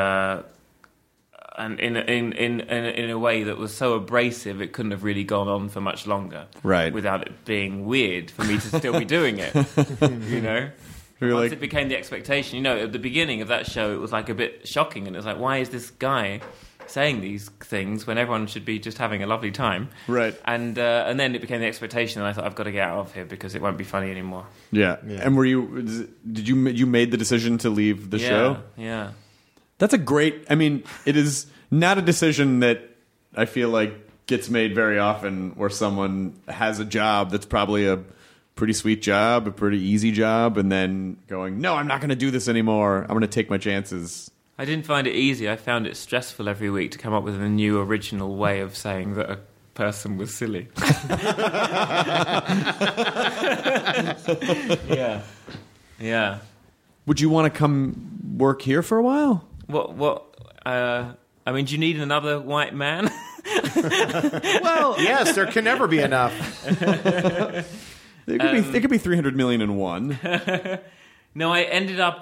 in a way that was so abrasive it couldn't have really gone on for much longer. Right. Without it being weird for me to still be doing it. You know? Once it became the expectation, you know, at the beginning of that show it was like a bit shocking, and it was like, why is this guy saying these things when everyone should be just having a lovely time? Right. And then it became the expectation, and I thought, I've got to get out of here because it won't be funny anymore. Yeah. And you made the decision to leave the show? Yeah. That's it is not a decision that I feel like gets made very often, where someone has a job that's probably a pretty sweet job, a pretty easy job, and then going, no, I'm not going to do this anymore. I'm going to take my chances. I didn't find it easy. I found it stressful every week to come up with a new original way of saying that a person was silly. Yeah. Would you want to come work here for a while? Do you need another white man? Well, yes, there can never be enough. It could be 300,000,001. No, I ended up.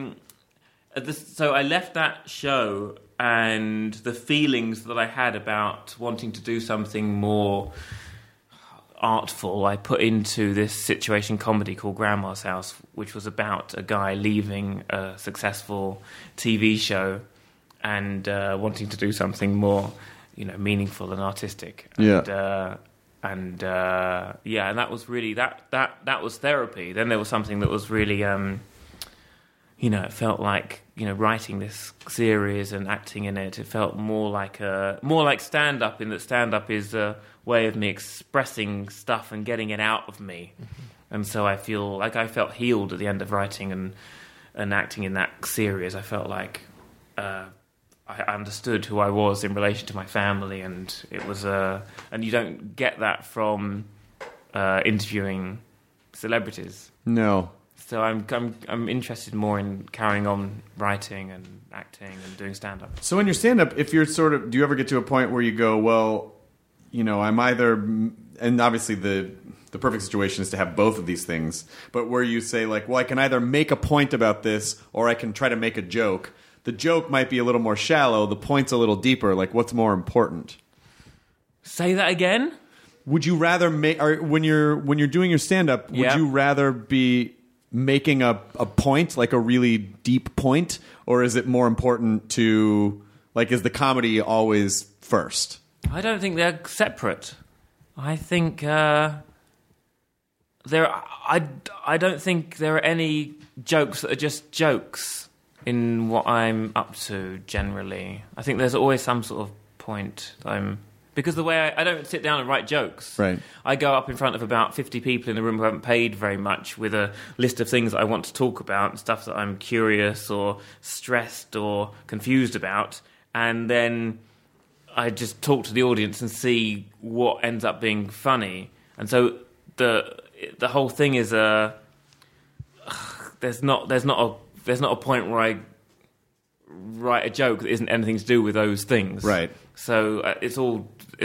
So I left that show, and the feelings that I had about wanting to do something more artful, I put into this situation comedy called Grandma's House, which was about a guy leaving a successful TV show and wanting to do something more, meaningful and artistic. And that was really that was therapy. Then there was something that was really it felt like writing this series and acting in it. It felt more like stand up, in that stand up is a way of me expressing stuff and getting it out of me. Mm-hmm. And so I feel like I felt healed at the end of writing and acting in that series. I felt like I understood who I was in relation to my family, and it was and you don't get that from interviewing celebrities. No. So I'm interested more in carrying on writing and acting and doing stand up. So in your stand up, if you're do you ever get to a point where you go, well, I'm either, and obviously the perfect situation is to have both of these things, but where you say like, well, I can either make a point about this or I can try to make a joke. the joke might be a little more shallow, the point's a little deeper. Like, what's more important? Say that again? Would you rather make, or when you're doing your stand-up, would you rather be making a point, like a really deep point, or is it more important to, like, is the comedy always first? I don't think they're separate. I think I don't think there are any jokes that are just jokes in what I'm up to generally. I think there's always some sort of point that because the way I don't sit down and write jokes. Right. I go up in front of about 50 people in a room who haven't paid very much with a list of things that I want to talk about, stuff that I'm curious or stressed or confused about, and then I just talk to the audience and see what ends up being funny. And so the whole thing is there's not a point where I write a joke that isn't anything to do with those things. Right. So that's all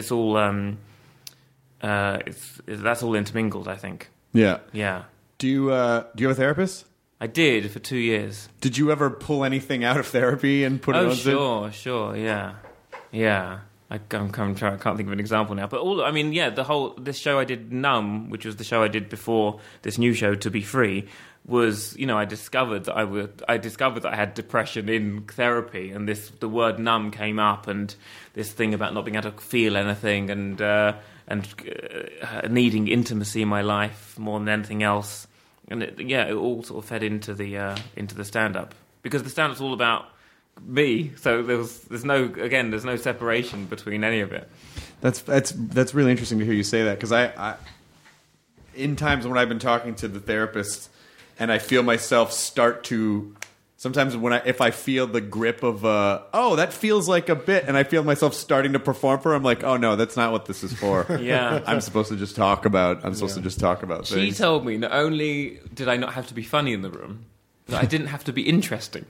intermingled, I think. Yeah. Yeah. Do you have a therapist? I did for 2 years. Did you ever pull anything out of therapy and put it on? Oh, sure, yeah. I can't think of an example now, but this show I did, Numb, which was the show I did before this new show, To Be Free, was, I discovered that I had depression in therapy, and the word numb came up, and this thing about not being able to feel anything, and needing intimacy in my life more than anything else, and it all sort of fed into the stand-up, because the stand-up's all about me, so there's no separation between any of it. That's really interesting to hear you say that, because I in times when I've been talking to the therapist and I feel myself start to sometimes if I feel the grip of that feels like a bit, and I feel myself starting to perform for her, I'm like, oh no, that's not what this is for. Yeah, I'm supposed to just talk about things. She told me not only did I not have to be funny in the room, but I didn't have to be interesting.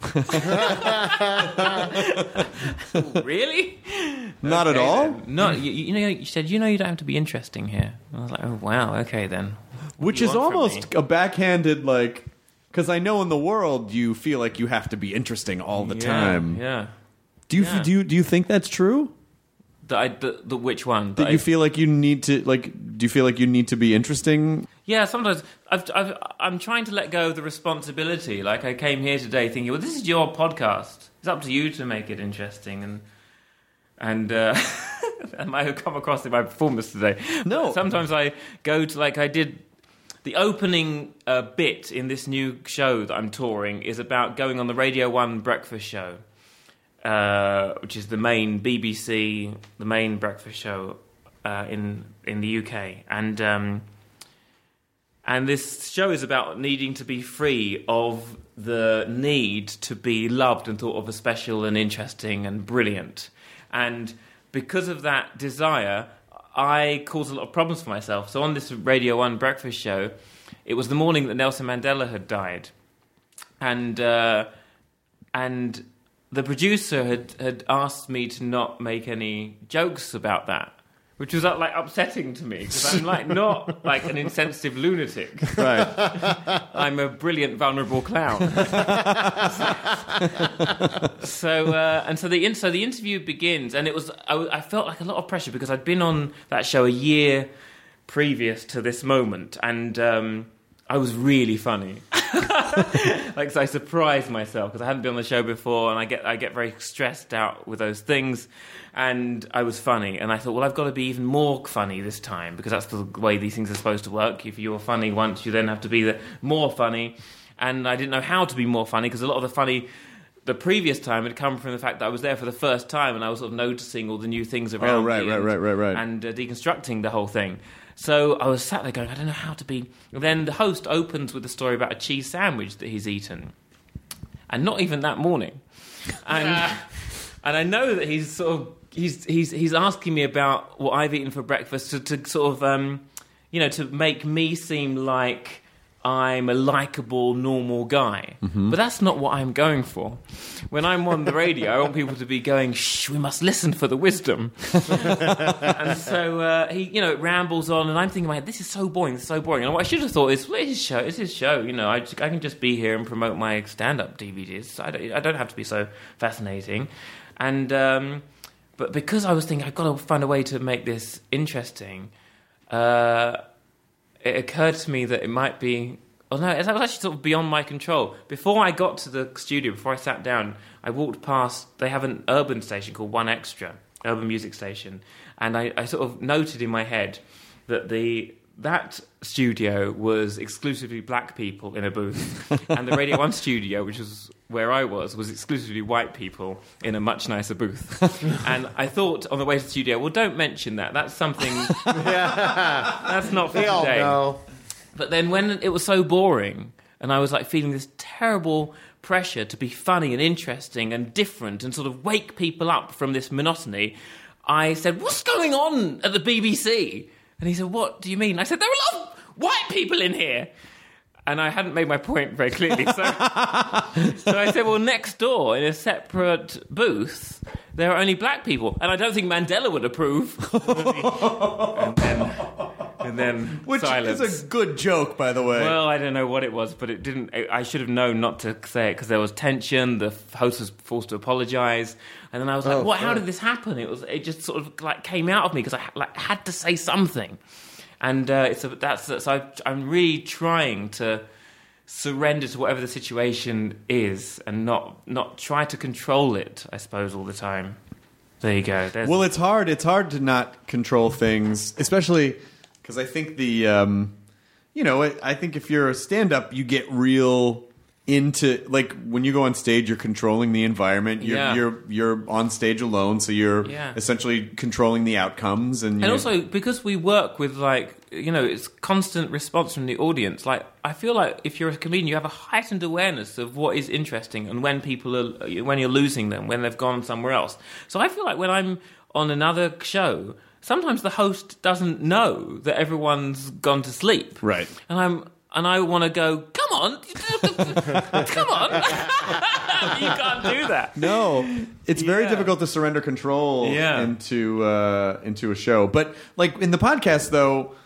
Really? Not at all? No, you said, you don't have to be interesting here. I was like, oh, wow, okay then. Which is almost a backhanded, like, because I know in the world you feel like you have to be interesting all the time. Yeah. Do you think that's true? Which one? That you feel like you need to, like, do you feel like you need to be interesting? Yeah, sometimes I'm trying to let go of the responsibility. Like, I came here today thinking, well, this is your podcast. It's up to you to make it interesting. And I might have come across in my performance today. No. But sometimes I go to, like, I did the opening bit in this new show that I'm touring is about going on the Radio 1 breakfast show. Which is the main BBC, the main breakfast show in the UK, and this show is about needing to be free of the need to be loved and thought of as special and interesting and brilliant, and because of that desire, I caused a lot of problems for myself. So on this Radio 1 breakfast show, it was the morning that Nelson Mandela had died, and the producer had asked me to not make any jokes about that, which was like upsetting to me because I'm like not like an insensitive lunatic. Right. I'm a brilliant, vulnerable clown. So the interview begins, and it was I felt like a lot of pressure because I'd been on that show a year previous to this moment, and I was really funny. So I surprised myself because I hadn't been on the show before, and I get very stressed out with those things, and I was funny, and I thought, well, I've got to be even more funny this time because that's the way these things are supposed to work. If you're funny once, you then have to be more funny, and I didn't know how to be more funny because a lot of the funny the previous time had come from the fact that I was there for the first time, and I was sort of noticing all the new things around me and deconstructing the whole thing. So I was sat there going, I don't know how to be... And then the host opens with a story about a cheese sandwich that he's eaten. And not even that morning. And I know that he's sort of... He's asking me about what I've eaten for breakfast to sort of, to make me seem like I'm a likable, normal guy. But that's not what I'm going for. When I'm on the radio, I want people to be going, shh, we must listen for the wisdom. And so he, it rambles on, and I'm thinking, man, this is so boring, And what I should have thought is, well, it's his show. I can just be here and promote my stand-up DVDs. I don't have to be so fascinating. And but because I was thinking, I've got to find a way to make this interesting, it occurred to me that it might be... Oh, no, that was actually sort of beyond my control. Before I got to the studio, before I sat down, I walked past... They have an urban station called One Extra, urban music station. And I sort of noted in my head that that studio was exclusively black people in a booth. And the Radio 1 studio, which was where I was exclusively white people in a much nicer booth. And I thought on the way to the studio, well, don't mention that. That's something... That's not for today. Know. But then when it was so boring, and I was like feeling this terrible pressure to be funny and interesting and different and sort of wake people up from this monotony, I said, what's going on at the BBC? And he said, what do you mean? I said, there are a lot of white people in here. And I hadn't made my point very clearly. So I said, well, next door, in a separate booth, there are only black people. And I don't think Mandela would approve. and then Which silence. is a good joke, by the way. Well, I don't know what it was, but it didn't... I should have known not to say it, because there was tension. The host was forced to apologise. And then I was like, how did this happen? It just sort of like came out of me, because I had to say something. And so I'm really trying to surrender to whatever the situation is and not try to control it, I suppose, all the time. There you go. Well, it's hard. It's hard to not control things, especially because I think I think if you're a stand-up, you get real into, like, when you go on stage, you're controlling the environment. You're on stage alone, so you're essentially controlling the outcomes. And also, because we work with, it's constant response from the audience. Like, I feel like if you're a comedian, you have a heightened awareness of what is interesting and when when you're losing them, when they've gone somewhere else. So I feel like when I'm on another show, sometimes the host doesn't know that everyone's gone to sleep. Right. And I want to go, come on. Come on. You can't do that. No. It's very difficult to surrender control into a show. But, like, in the podcast, though,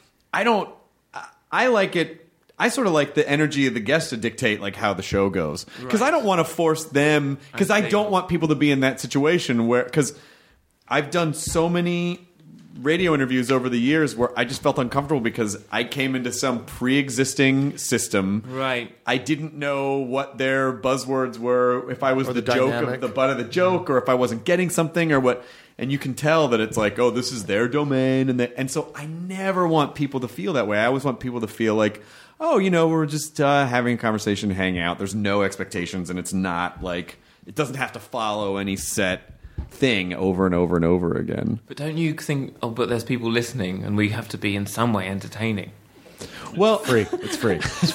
I like it. I sort of like the energy of the guest to dictate, like, how the show goes. Because I don't want to force them. Because I don't want people to be in that situation where... Because I've done so many radio interviews over the years where I just felt uncomfortable because I came into some pre-existing system. Right. I didn't know what their buzzwords were, if I was the joke of the butt of the joke, or if I wasn't getting something, or what. And you can tell that it's like, oh, this is their domain, and so I never want people to feel that way. I always want people to feel like, oh, we're just having a conversation, hang out. There's no expectations, and it's not like it doesn't have to follow any set thing over and over and over again. But don't you think, but there's people listening and we have to be in some way entertaining? Well, it's free. It's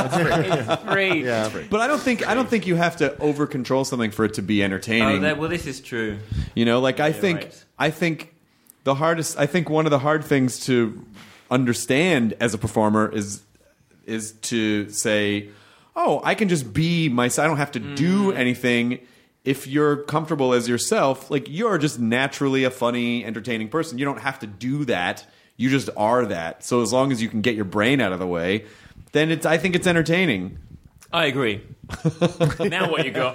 free. Yeah. But I don't think you have to over control something for it to be entertaining. Well, this is true. I think one of the hard things to understand as a performer is to say, oh, I can just be myself. I don't have to do anything. If you're comfortable as yourself, like, you're just naturally a funny, entertaining person. You don't have to do that. You just are that. So as long as you can get your brain out of the way, then I think it's entertaining. I agree. Now what you got?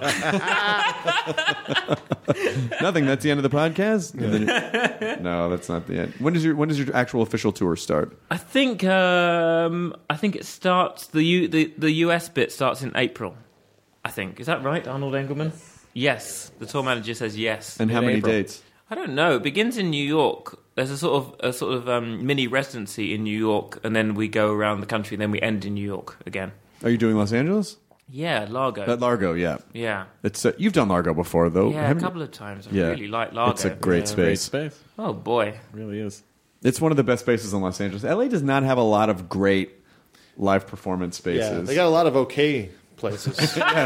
Nothing. That's the end of the podcast? No, that's not the end. When does your actual official tour start? I think it starts, the US bit starts in April. I think. Is that right, Arnold Engelman? Yes. The tour manager says yes. And how many dates? I don't know. It begins in New York. There's a sort of mini residency in New York, and then we go around the country, and then we end in New York again. Are you doing Los Angeles? Yeah, Largo. At Largo, yeah. Yeah. It's you've done Largo before, though. Yeah, a couple of times. I really like Largo. It's a great space. Oh, boy. It really is. It's one of the best spaces in Los Angeles. LA does not have a lot of great live performance spaces. Yeah, they got a lot of okay places.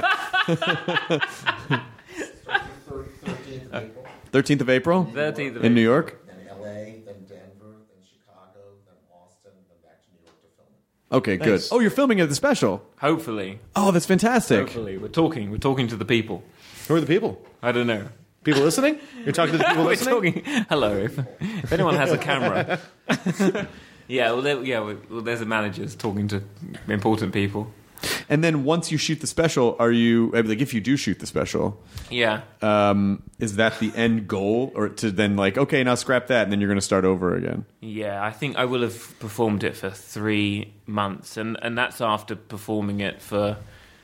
13th of April? 13th of in New York? Then LA, then Denver, then Chicago, then Austin, then back to New York to film Okay, good. Nice. Oh, you're filming at the special. Hopefully. Oh, that's fantastic. Hopefully. We're talking to the people. Who are the people? I don't know. People listening? You're talking to the people We're listening? talking. Hello. If anyone has a camera. Yeah, there's the managers talking to important people. And then once you shoot the special, are you like if you do shoot the special? Yeah. Is that the end goal, or to then like okay, now scrap that, and then you're going to start over again? Yeah, I think I will have performed it for 3 months, and that's after performing it for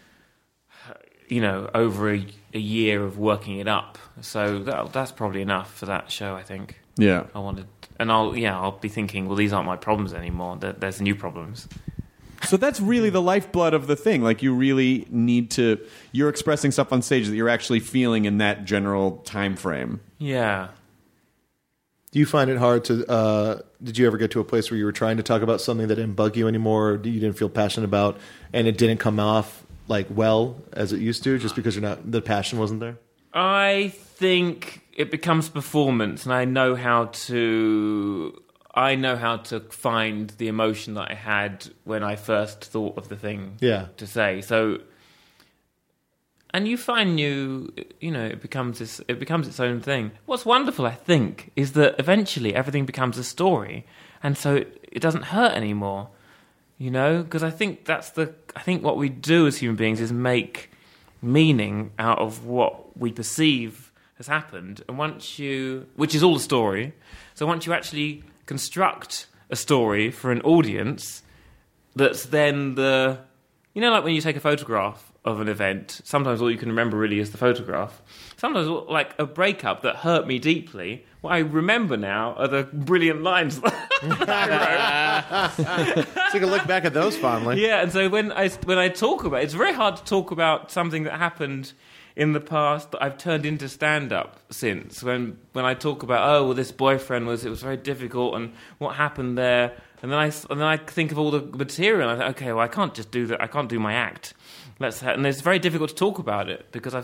over a year of working it up. So that's probably enough for that show, I think. Yeah. I'll be thinking, well, these aren't my problems anymore. There's new problems. So that's really the lifeblood of the thing. Like you really need to. You're expressing stuff on stage that you're actually feeling in that general time frame. Yeah. Do you find it hard to? Did you ever get to a place where you were trying to talk about something that didn't bug you anymore, or you didn't feel passionate about, and it didn't come off like well as it used to, just because the passion wasn't there? I think it becomes performance, and I know how to find the emotion that I had when I first thought of the thing to say. So, and you find it becomes its own thing. What's wonderful, I think, is that eventually everything becomes a story, and so it doesn't hurt anymore. Because I think what we do as human beings is make meaning out of what we perceive has happened, and which is all a story. So once you actually construct a story for an audience, that's then like when you take a photograph of an event, sometimes all you can remember really is the photograph. Sometimes, like a breakup that hurt me deeply, what I remember now are the brilliant lines that I wrote. So you can look back at those fondly. Yeah, and so when I talk about it, it's very hard to talk about something that happened in the past that I've turned into stand-up since. When I talk about, this boyfriend it was very difficult, and what happened there, and then I think of all the material, and I think, okay, well, I can't just do that. I can't do my act. And it's very difficult to talk about it because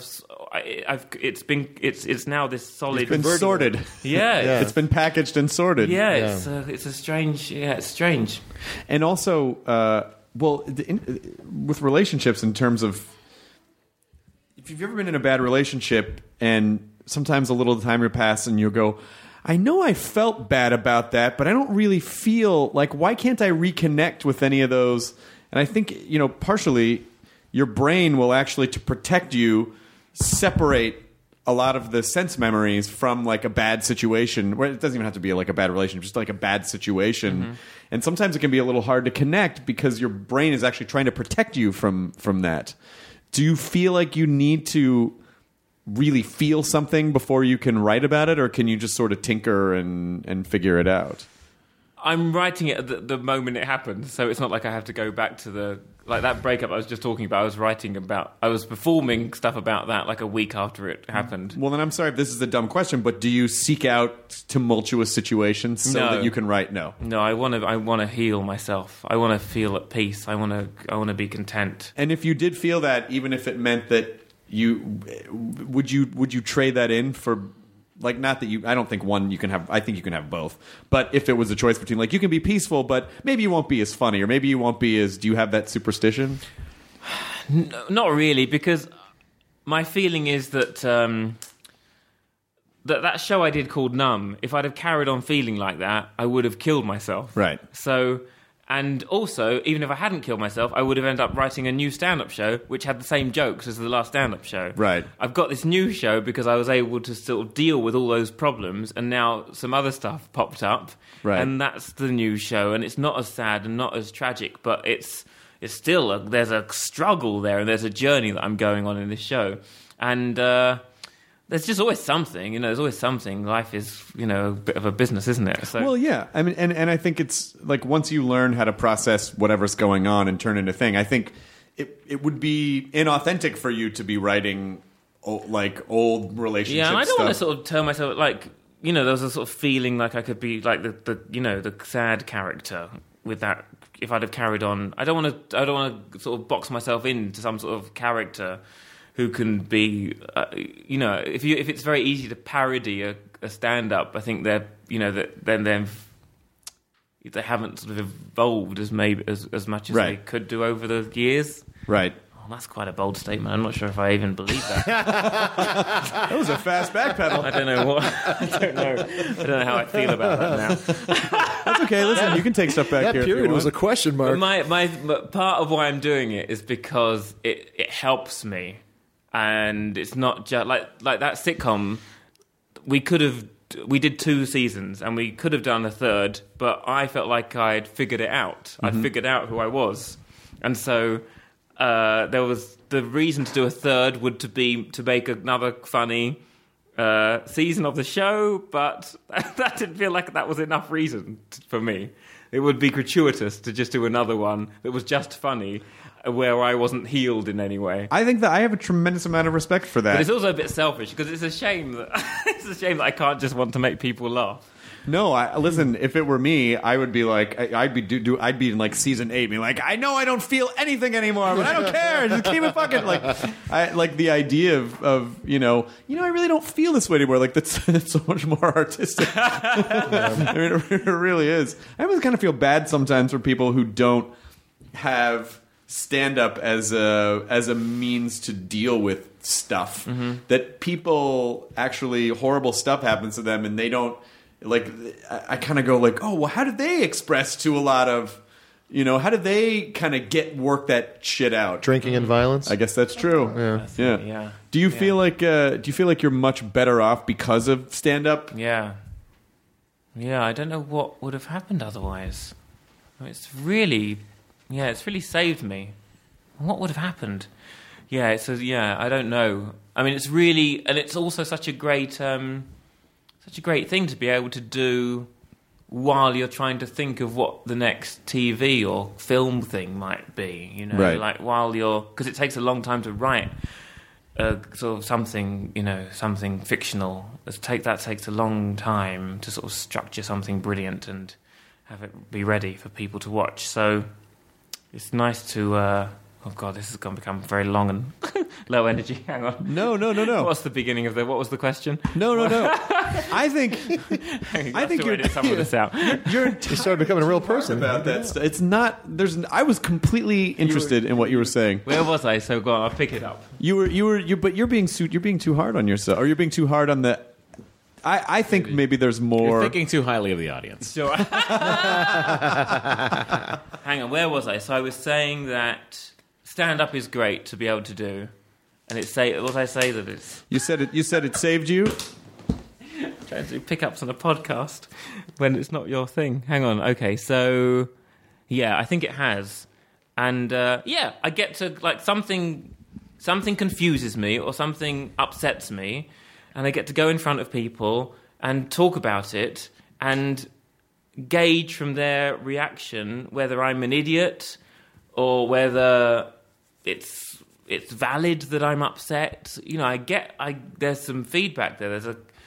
it's now this solid. It's been sorted. Yeah, it's been packaged and sorted. Yeah, it's strange. It's strange. And also, with relationships, in terms of if you've ever been in a bad relationship, and sometimes a little time will pass, and you'll go, I know I felt bad about that, but I don't really feel like, why can't I reconnect with any of those? And I think, partially your brain will actually, to protect you, separate a lot of the sense memories from like a bad situation, where it doesn't even have to be like a bad relationship, just like a bad situation. Mm-hmm. And sometimes it can be a little hard to connect because your brain is actually trying to protect you from that. Do you feel like you need to really feel something before you can write about it, or can you just sort of tinker and figure it out? I'm writing it at the moment it happened, so it's not like I have to go back to that breakup I was just talking about. I was performing stuff about that like a week after it happened. Well, then I'm sorry if this is a dumb question, but do you seek out tumultuous situations so that you can write? No, I want to heal myself. I want to feel at peace. I want to be content. And if you did feel that, even if it meant that would you trade that in for? Like, not that I don't think one you can have, I think you can have both. But if it was a choice between, like, you can be peaceful, but maybe you won't be as funny, or maybe you won't be as, do you have that superstition? No, not really, because my feeling is that that show I did called Numb, if I'd have carried on feeling like that, I would have killed myself. Right. So, and also, even if I hadn't killed myself, I would have ended up writing a new stand-up show, which had the same jokes as the last stand-up show. Right. I've got this new show because I was able to sort of deal with all those problems, and now some other stuff popped up. Right. And that's the new show, and it's not as sad and not as tragic, but it's still, there's a struggle there, and there's a journey that I'm going on in this show. And there's just always something, there's always something. Life is, a bit of a business, isn't it? So. Well, yeah. I mean, and I think it's like once you learn how to process whatever's going on and turn it into a thing, I think it would be inauthentic for you to be writing like old relationship stuff. Yeah, and I don't stuff. want to sort of turn myself like, there was a sort of feeling like I could be like the sad character with that. If I'd have carried on, I don't want to sort of box myself into some sort of character who can be, if it's very easy to parody a stand-up, I think they're, then they haven't sort of evolved as much as they could do over the years. Right. That's quite a bold statement. I'm not sure if I even believe that. That was a fast backpedal. I don't know how I feel about that now. That's okay. Listen, you can take stuff back that here. That period was a question mark. But part of why I'm doing it is because it helps me, and it's not just like that sitcom. We did 2 seasons, and we could have done a third, but I felt like I'd figured it out. I'd figured out who I was, and so. There was the reason to do a third would be to make another funny season of the show, but that didn't feel like that was enough reason for me. It would be gratuitous to just do another one that was just funny, where I wasn't healed in any way. I think that I have a tremendous amount of respect for that. But it's also a bit selfish because it's a shame that I can't just want to make people laugh. No, listen. If it were me, I would be like, I'd be in like season 8, being like, I know I don't feel anything anymore, but I don't care. Just keep it fucking I like the idea of I really don't feel this way anymore. Like that's so much more artistic. I mean, it really is. I always kind of feel bad sometimes for people who don't have stand-up as a means to deal with stuff. That people actually horrible stuff happens to them, and they don't. Like, I kind of go like, oh, well, how did they express to a lot of, how did they kind of work that shit out? Drinking and violence? I guess that's true. Yeah. Do you feel like you're much better off because of stand-up? Yeah. Yeah, I don't know what would have happened otherwise. I mean, it's really saved me. What would have happened? Yeah, I don't know. I mean, it's really, and it's also such a great thing to be able to do while you're trying to think of what the next TV or film thing might be, right. Like because it takes a long time to write sort of something, something fictional. That takes a long time to sort of structure something brilliant and have it be ready for people to watch. So it's nice to... oh God, this is going to become very long and low energy. Hang on. No. What's the beginning of what was the question? No. I think you're edit some of this out. You started becoming a real person about that. It's not. I was completely interested in what you were saying. Where was I? So go on. I'll pick it up. But you're being too hard on yourself, or you're being too hard on the. I think maybe there's more. You're thinking too highly of the audience. Sure. Hang on, where was I? So I was saying that stand-up is great to be able to do, and what did I say that it's? You said it saved you. Trying to do pickups on a podcast when it's not your thing. Hang on. Okay, so yeah, I think it has, and I get to like something confuses me or something upsets me. And I get to go in front of people and talk about it and gauge from their reaction whether I'm an idiot or whether it's valid that I'm upset. There's some feedback there.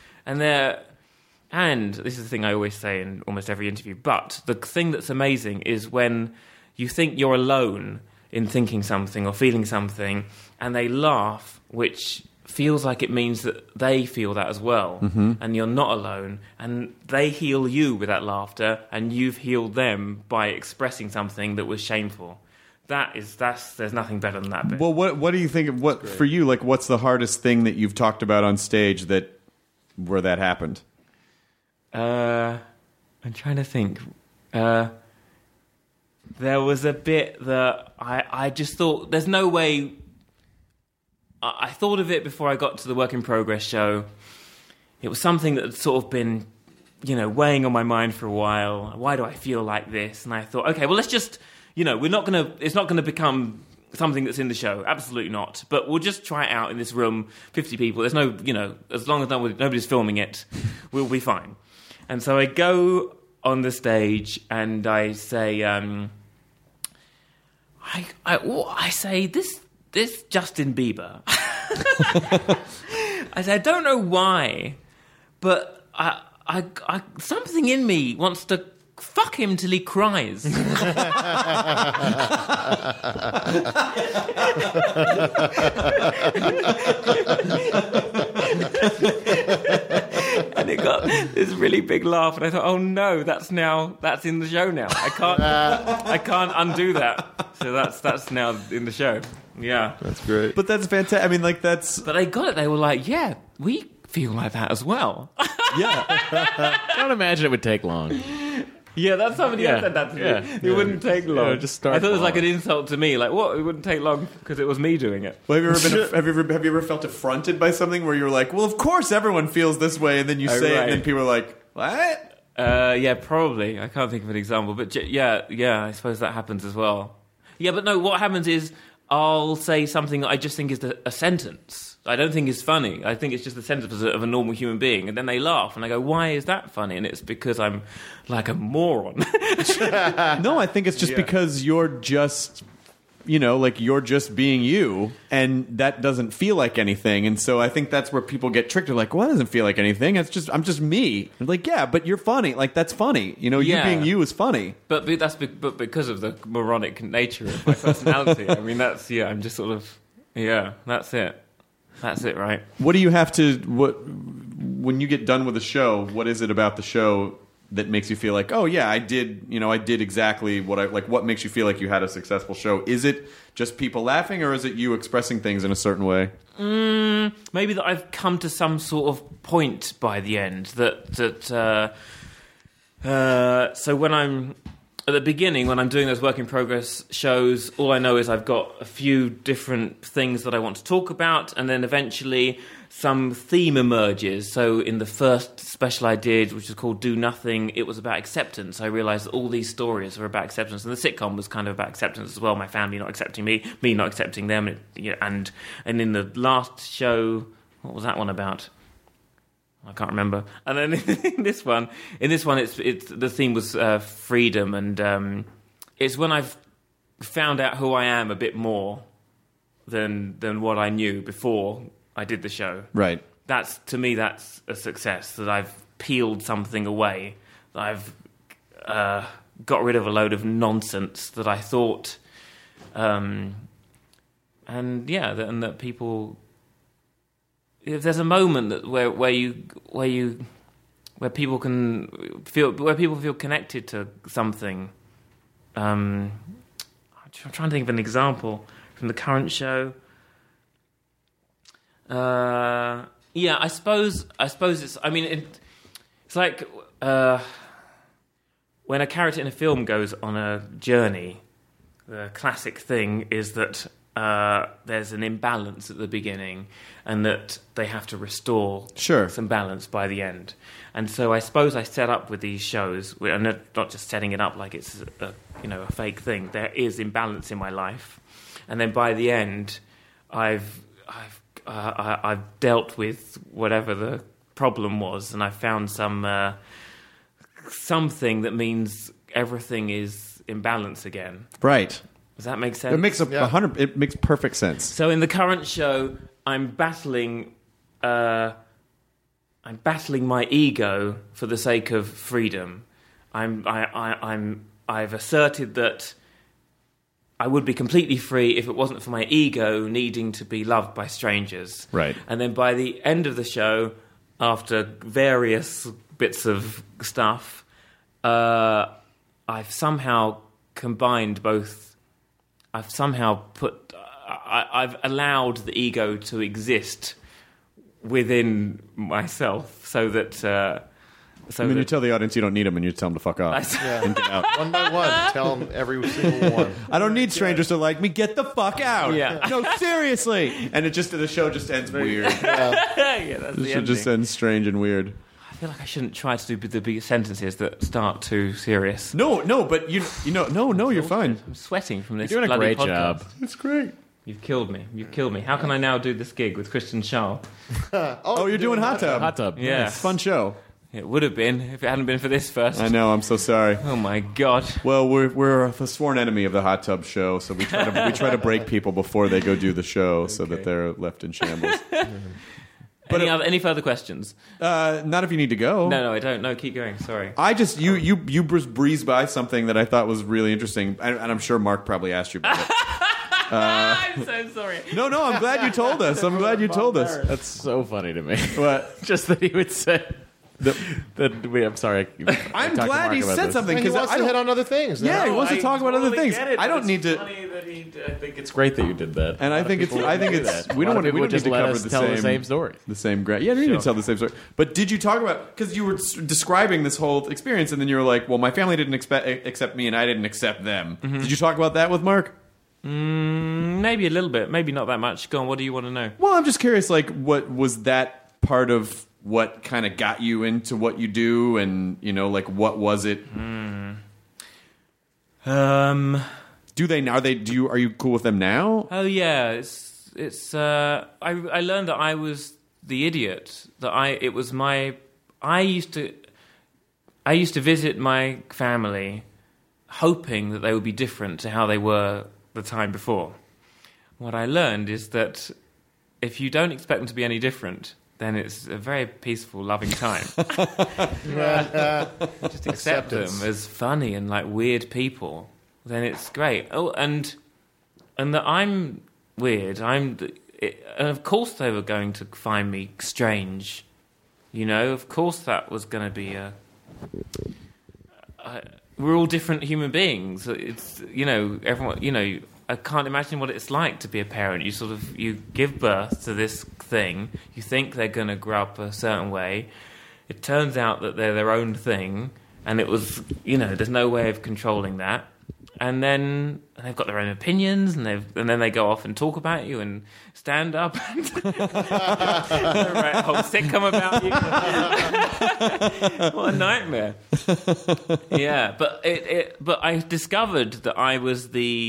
And this is the thing I always say in almost every interview. But the thing that's amazing is when you think you're alone in thinking something or feeling something, and they laugh, which feels like it means that they feel that as well, and you're not alone, and they heal you with that laughter, and you've healed them by expressing something that was shameful. There's nothing better than that bit. Well, what do you think? For you, like, what's the hardest thing that you've talked about on stage where that happened? I'm trying to think. There was a bit that I just thought there's no way. I thought of it before I got to the Work in Progress show. It was something that had sort of been, weighing on my mind for a while. Why do I feel like this? And I thought, okay, well, let's just, it's not going to become something that's in the show. Absolutely not. But we'll just try it out in this room, 50 people. There's no, as long as nobody's filming it, we'll be fine. And so I go on the stage and I say, I say, this Justin Bieber. I said, I don't know why, but I something in me wants to fuck him till he cries. And it got this really big laugh, and I thought, oh no, that's in the show now. I can't undo that. So that's now in the show. Yeah, that's great. But that's fantastic. I mean, like that's. But they got it. They were like, yeah, we feel like that as well. Yeah. I don't imagine it would take long. Yeah, that's somebody else said that to me. It wouldn't take long. Yeah, just start I thought it was like an insult to me. Like, what? It wouldn't take long because it was me doing it. Well, have you ever felt affronted by something where you were like, well, of course everyone feels this way, and then you say it, and then people are like, what? Yeah, probably. I can't think of an example, but yeah, I suppose that happens as well. Yeah, but no, what happens is I'll say something that I just think is a sentence. I don't think it's funny. I think it's just the sentence of a normal human being. And then they laugh, and I go, why is that funny? And it's because I'm like a moron. No, I think it's just because you're just, like you're just being you, and that doesn't feel like anything. And so I think that's where people get tricked. They're like, well, that doesn't feel like anything. I'm just me. I'm like, yeah, but you're funny. Like, that's funny. You being you is funny. But because of the moronic nature of my personality. I mean, I'm just sort of, that's it. That's it, right? What do you have to... when you get done with a show, what is it about the show that makes you feel like, oh, yeah, I did exactly what I... Like, what makes you feel like you had a successful show? Is it just people laughing, or is it you expressing things in a certain way? Maybe that I've come to some sort of point by the end so when I'm... At the beginning, when I'm doing those work in progress shows, all I know is I've got a few different things that I want to talk about, and then eventually some theme emerges. So in the first special I did, which was called Do Nothing, it was about acceptance. I realised that all these stories are about acceptance, and the sitcom was kind of about acceptance as well. My family not accepting me not accepting them, and in the last show, what was that one about? I can't remember. And then in this one, it's the theme was freedom, and it's when I've found out who I am a bit more than what I knew before I did the show. Right. To me, that's a success. That I've peeled something away. That I've got rid of a load of nonsense that I thought, and that people. If there's a moment that where people can feel connected to something, I'm trying to think of an example from the current show. I suppose it's. I mean, it's like when a character in a film goes on a journey. The classic thing is that there's an imbalance at the beginning, and that they have to restore some balance by the end. And so I suppose I set up with these shows, I'm not just setting it up like it's a fake thing. There is imbalance in my life, and then by the end, I've dealt with whatever the problem was, and I found something that means everything is in balance again. Right. Does that make sense? It makes It makes perfect sense. So in the current show, I'm battling my ego for the sake of freedom. I've asserted that I would be completely free if it wasn't for my ego needing to be loved by strangers. Right. And then by the end of the show, after various bits of stuff, I've somehow combined both. I've allowed the ego to exist within myself, so that. You tell the audience you don't need them, and you tell them to fuck off. And get out. One by one, tell them every single one. I don't need strangers to like me. Get the fuck out. Yeah. No, seriously. And the show just ends weird. That's the show just ends strange and weird. I feel like I shouldn't try to do the big sentences that start too serious. No, but you're fine. I'm sweating from this. You're doing a great podcast. job. It's great. You've killed me. How can I now do this gig with Christian Charles? You're doing Hot Tub. Hot Tub. Yeah. It's a fun show. It would have been if it hadn't been for this first. I know. I'm so sorry. Oh my god. Well, we're a sworn enemy of the Hot Tub show, so we try to break people before they go do the show, so that they're left in shambles. Any further questions? Not if you need to go. No, I don't. No, keep going. Sorry. I just you breezed by something that I thought was really interesting, and I'm sure Mark probably asked you about it. I'm so sorry. No, I'm glad you told us. That's so funny to me. What? Just that he would say. I'm sorry. I'm glad he said something He because wants to hit on other things. Yeah, he wants to talk about other things. I don't need to. I think it's great that you did that, and I think it's. We don't need to cover the same story. The same. Yeah, you need to tell the same story. But did you talk about because you were describing this whole experience, and then you were like, "Well, my family didn't accept me, and I didn't accept them." Mm-hmm. Did you talk about that with Mark? Maybe a little bit. Maybe not that much. Go on. What do you want to know? Well, I'm just curious. Like, what was that part of what kind of got you into what you do, and like what was it? Do they? Are you cool with them now? Oh yeah, it's. I learned that I was the idiot. I used to visit my family, hoping that they would be different to how they were the time before. What I learned is that if you don't expect them to be any different, then it's a very peaceful, loving time. Just accept them as funny and like weird people. Then it's great. Oh, and that I'm weird. And of course they were going to find me strange. Of course that was going to be we're all different human beings. It's everyone. I can't imagine what it's like to be a parent. You give birth to this thing. You think they're going to grow up a certain way. It turns out that they're their own thing, and it was there's no way of controlling that. And then they've got their own opinions, and then they go off and talk about you and stand up and write a whole sitcom about you. What a nightmare! Yeah, but I discovered that I was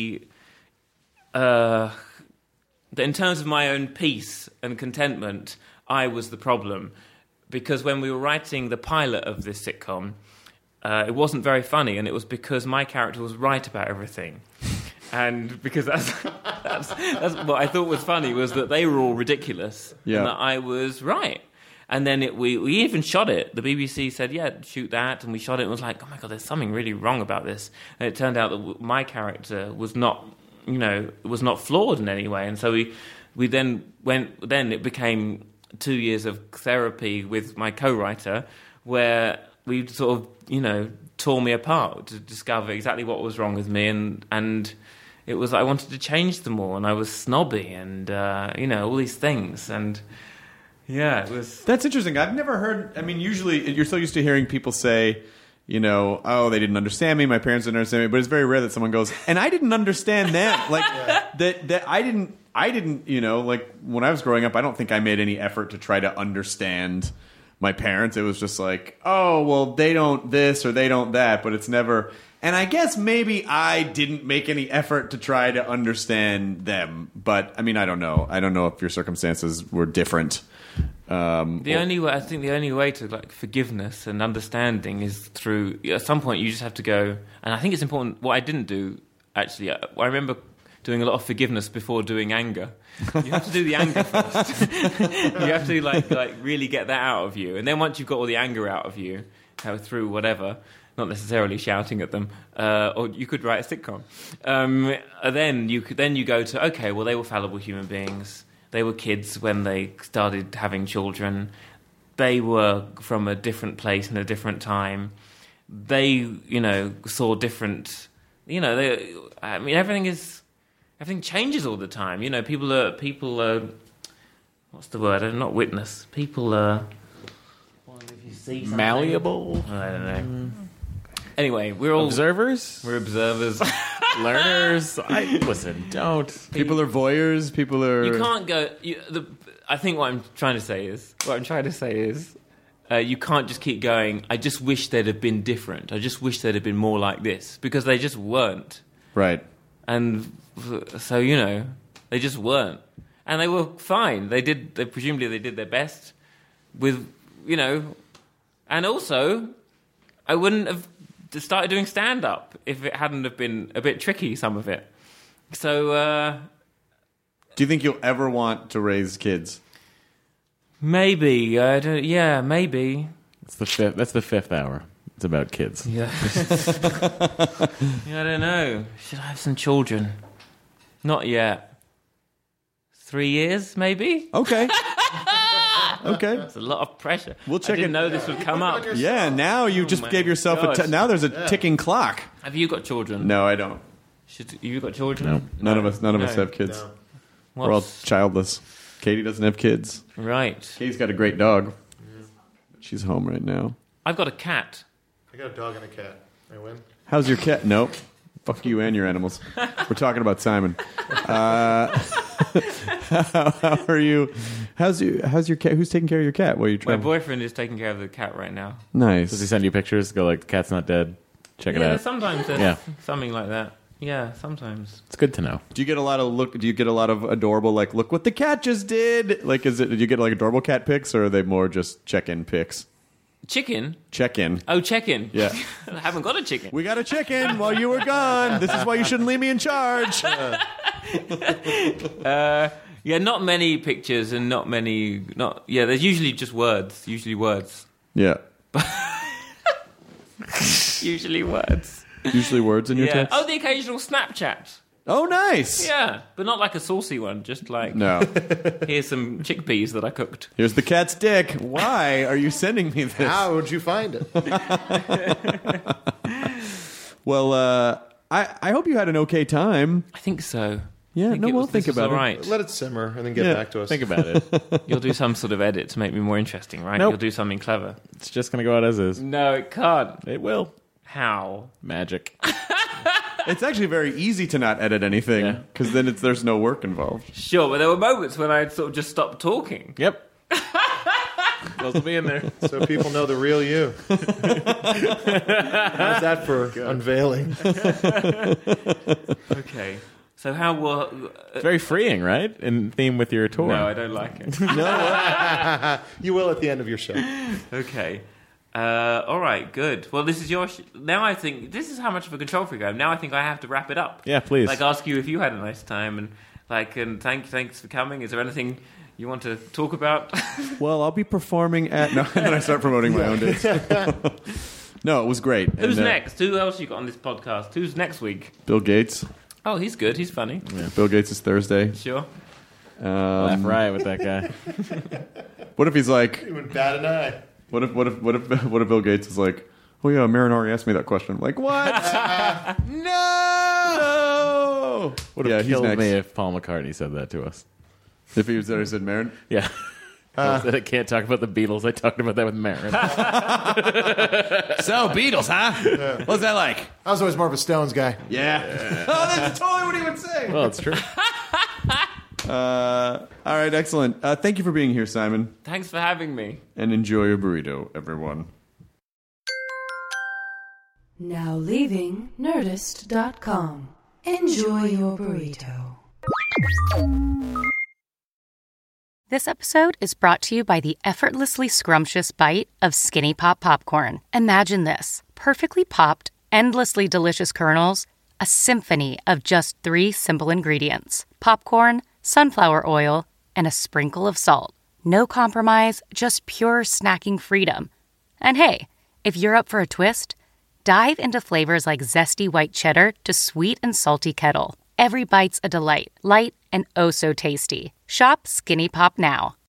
that in terms of my own peace and contentment, I was the problem, because when we were writing the pilot of this sitcom. It wasn't very funny, and it was because my character was right about everything. And because that's what I thought was funny, was that they were all ridiculous, and that I was right. And then we even shot it. The BBC said, yeah, shoot that, and we shot it, and it was like, oh my God, there's something really wrong about this. And it turned out that my character was not, was not flawed in any way. And so we then it became 2 years of therapy with my co-writer, where we sort of, tore me apart to discover exactly what was wrong with me, and it was I wanted to change them all, and I was snobby, and all these things, and yeah, it was. That's interesting. I've never heard. I mean, usually you're so used to hearing people say, oh, they didn't understand me, my parents didn't understand me, but it's very rare that someone goes, and I didn't understand them, like that I didn't, like when I was growing up, I don't think I made any effort to try to understand my parents. It was just like, oh, well, they don't this or they don't that, but it's never. And I guess maybe I didn't make any effort to try to understand them. But I mean, I don't know. I don't know if your circumstances were different. I think the only way to like forgiveness and understanding is through. At some point, you just have to go. And I think it's important. What I didn't do actually, I remember doing a lot of forgiveness before doing anger. You have to do the anger first. You have to like really get that out of you, and then once you've got all the anger out of you, through whatever, not necessarily shouting at them, or you could write a sitcom. Then you go to, okay, well, they were fallible human beings. They were kids when they started having children. They were from a different place in a different time. They saw different. Everything changes all the time. People are. What's the word? Not witness. People are. If you see something, malleable. I don't know. Anyway, we're all observers. We're observers, learners. Listen. Don't. People are voyeurs. People are. You can't go. I think what I'm trying to say is. You can't just keep going. I just wish they'd have been different. I just wish they'd have been more like this, because they just weren't. Right. And so they just weren't, and they were fine. Presumably they did their best with and also I wouldn't have started doing stand up if it hadn't have been a bit tricky, some of it. So do you think you'll ever want to raise kids? Maybe. Maybe. That's the fifth hour. It's about kids. Yeah. I don't know. Should I have some children? Not yet. 3 years, maybe? Okay. Okay. It's a lot of pressure. We'll check I didn't it. know this would come up. Yeah, now you just my gave yourself gosh. now there's a ticking clock. Have you got children? No, I don't. You got children? None of us have kids. No. We're all childless. Katie doesn't have kids. Right. Katie's got a great dog. She's home right now. I've got a cat. I got a dog and a cat. I win. How's your cat? Nope. Fuck you and your animals. We're talking about Simon. How are you? How's your cat? Who's taking care of your cat while you My travel? boyfriend is taking care of the cat right now. Nice. Does he send you pictures? Go like, the cat's not dead. Check it Yeah, out. sometimes there's Yeah. something like that. Yeah, sometimes. It's good to know. Do you get a lot of adorable like look what the cat just did? Like did you get like adorable cat pics or are they more just check-in pics? Chicken? Check-in. Oh, chicken. Yeah. I haven't got a chicken. We got a chicken while you were gone. This is why you shouldn't leave me in charge. Yeah, not many pictures and there's usually just words. Usually words. Yeah. Usually words. Usually words in your Yeah. text? Oh, the occasional Snapchat. Oh, nice. Yeah, but not like a saucy one. Just like, No. here's some chickpeas that I cooked. Here's the cat's dick. Why are you sending me this? How would you find it? Well, I hope you had an okay time. I think so. Yeah, I think we'll think this was about it. all right. Let it simmer and then get Yeah, back to us. Think about it. You'll do some sort of edit to make me more interesting, right? Nope. You'll do something clever. It's just going to go out as is. No, it can't. It will. How? Magic. It's actually very easy to not edit anything because then there's no work involved. Sure, but there were moments when I sort of just stopped talking. Yep. Those will be in there. So people know the real you. How's that for unveiling? Okay. So how will... It's very freeing, right? In theme with your tour. No, I don't like it. You will at the end of your show. Okay. All right, good. Well, this is your... now I think... This is how much of a control freak I am. Now I think I have to wrap it up. Yeah, please. Like, ask you if you had a nice time and thanks for coming. Is there anything you want to talk about? Well, I'll be performing at... No, and then I start promoting my own dates. No, it was great. Who's And, next? Who else you got on this podcast? Who's next week? Bill Gates. Oh, he's good. He's funny. Yeah, Bill Gates is Thursday. Sure. Laugh riot with that guy. What if he's like... You would bat an eye. What if Bill Gates is like, oh yeah, Marinari asked me that question. I'm like, what? No! Would have killed me if Paul McCartney said that to us. If he said Marin? Yeah. I said I can't talk about the Beatles. I talked about that with Marin. So, Beatles, huh? What was that like? I was always more of a Stones guy. Yeah. Oh, that's totally what he would say. Well, it's true. All right, excellent. Thank you for being here, Simon. Thanks for having me. And enjoy your burrito, everyone. Now leaving Nerdist.com. Enjoy your burrito. This episode is brought to you by the effortlessly scrumptious bite of Skinny Pop Popcorn. Imagine this. Perfectly popped, endlessly delicious kernels, a symphony of just 3 simple ingredients. Popcorn, sunflower oil, and a sprinkle of salt. No compromise, just pure snacking freedom. And hey, if you're up for a twist, dive into flavors like zesty white cheddar to sweet and salty kettle. Every bite's a delight, light and oh so tasty. Shop Skinny Pop now.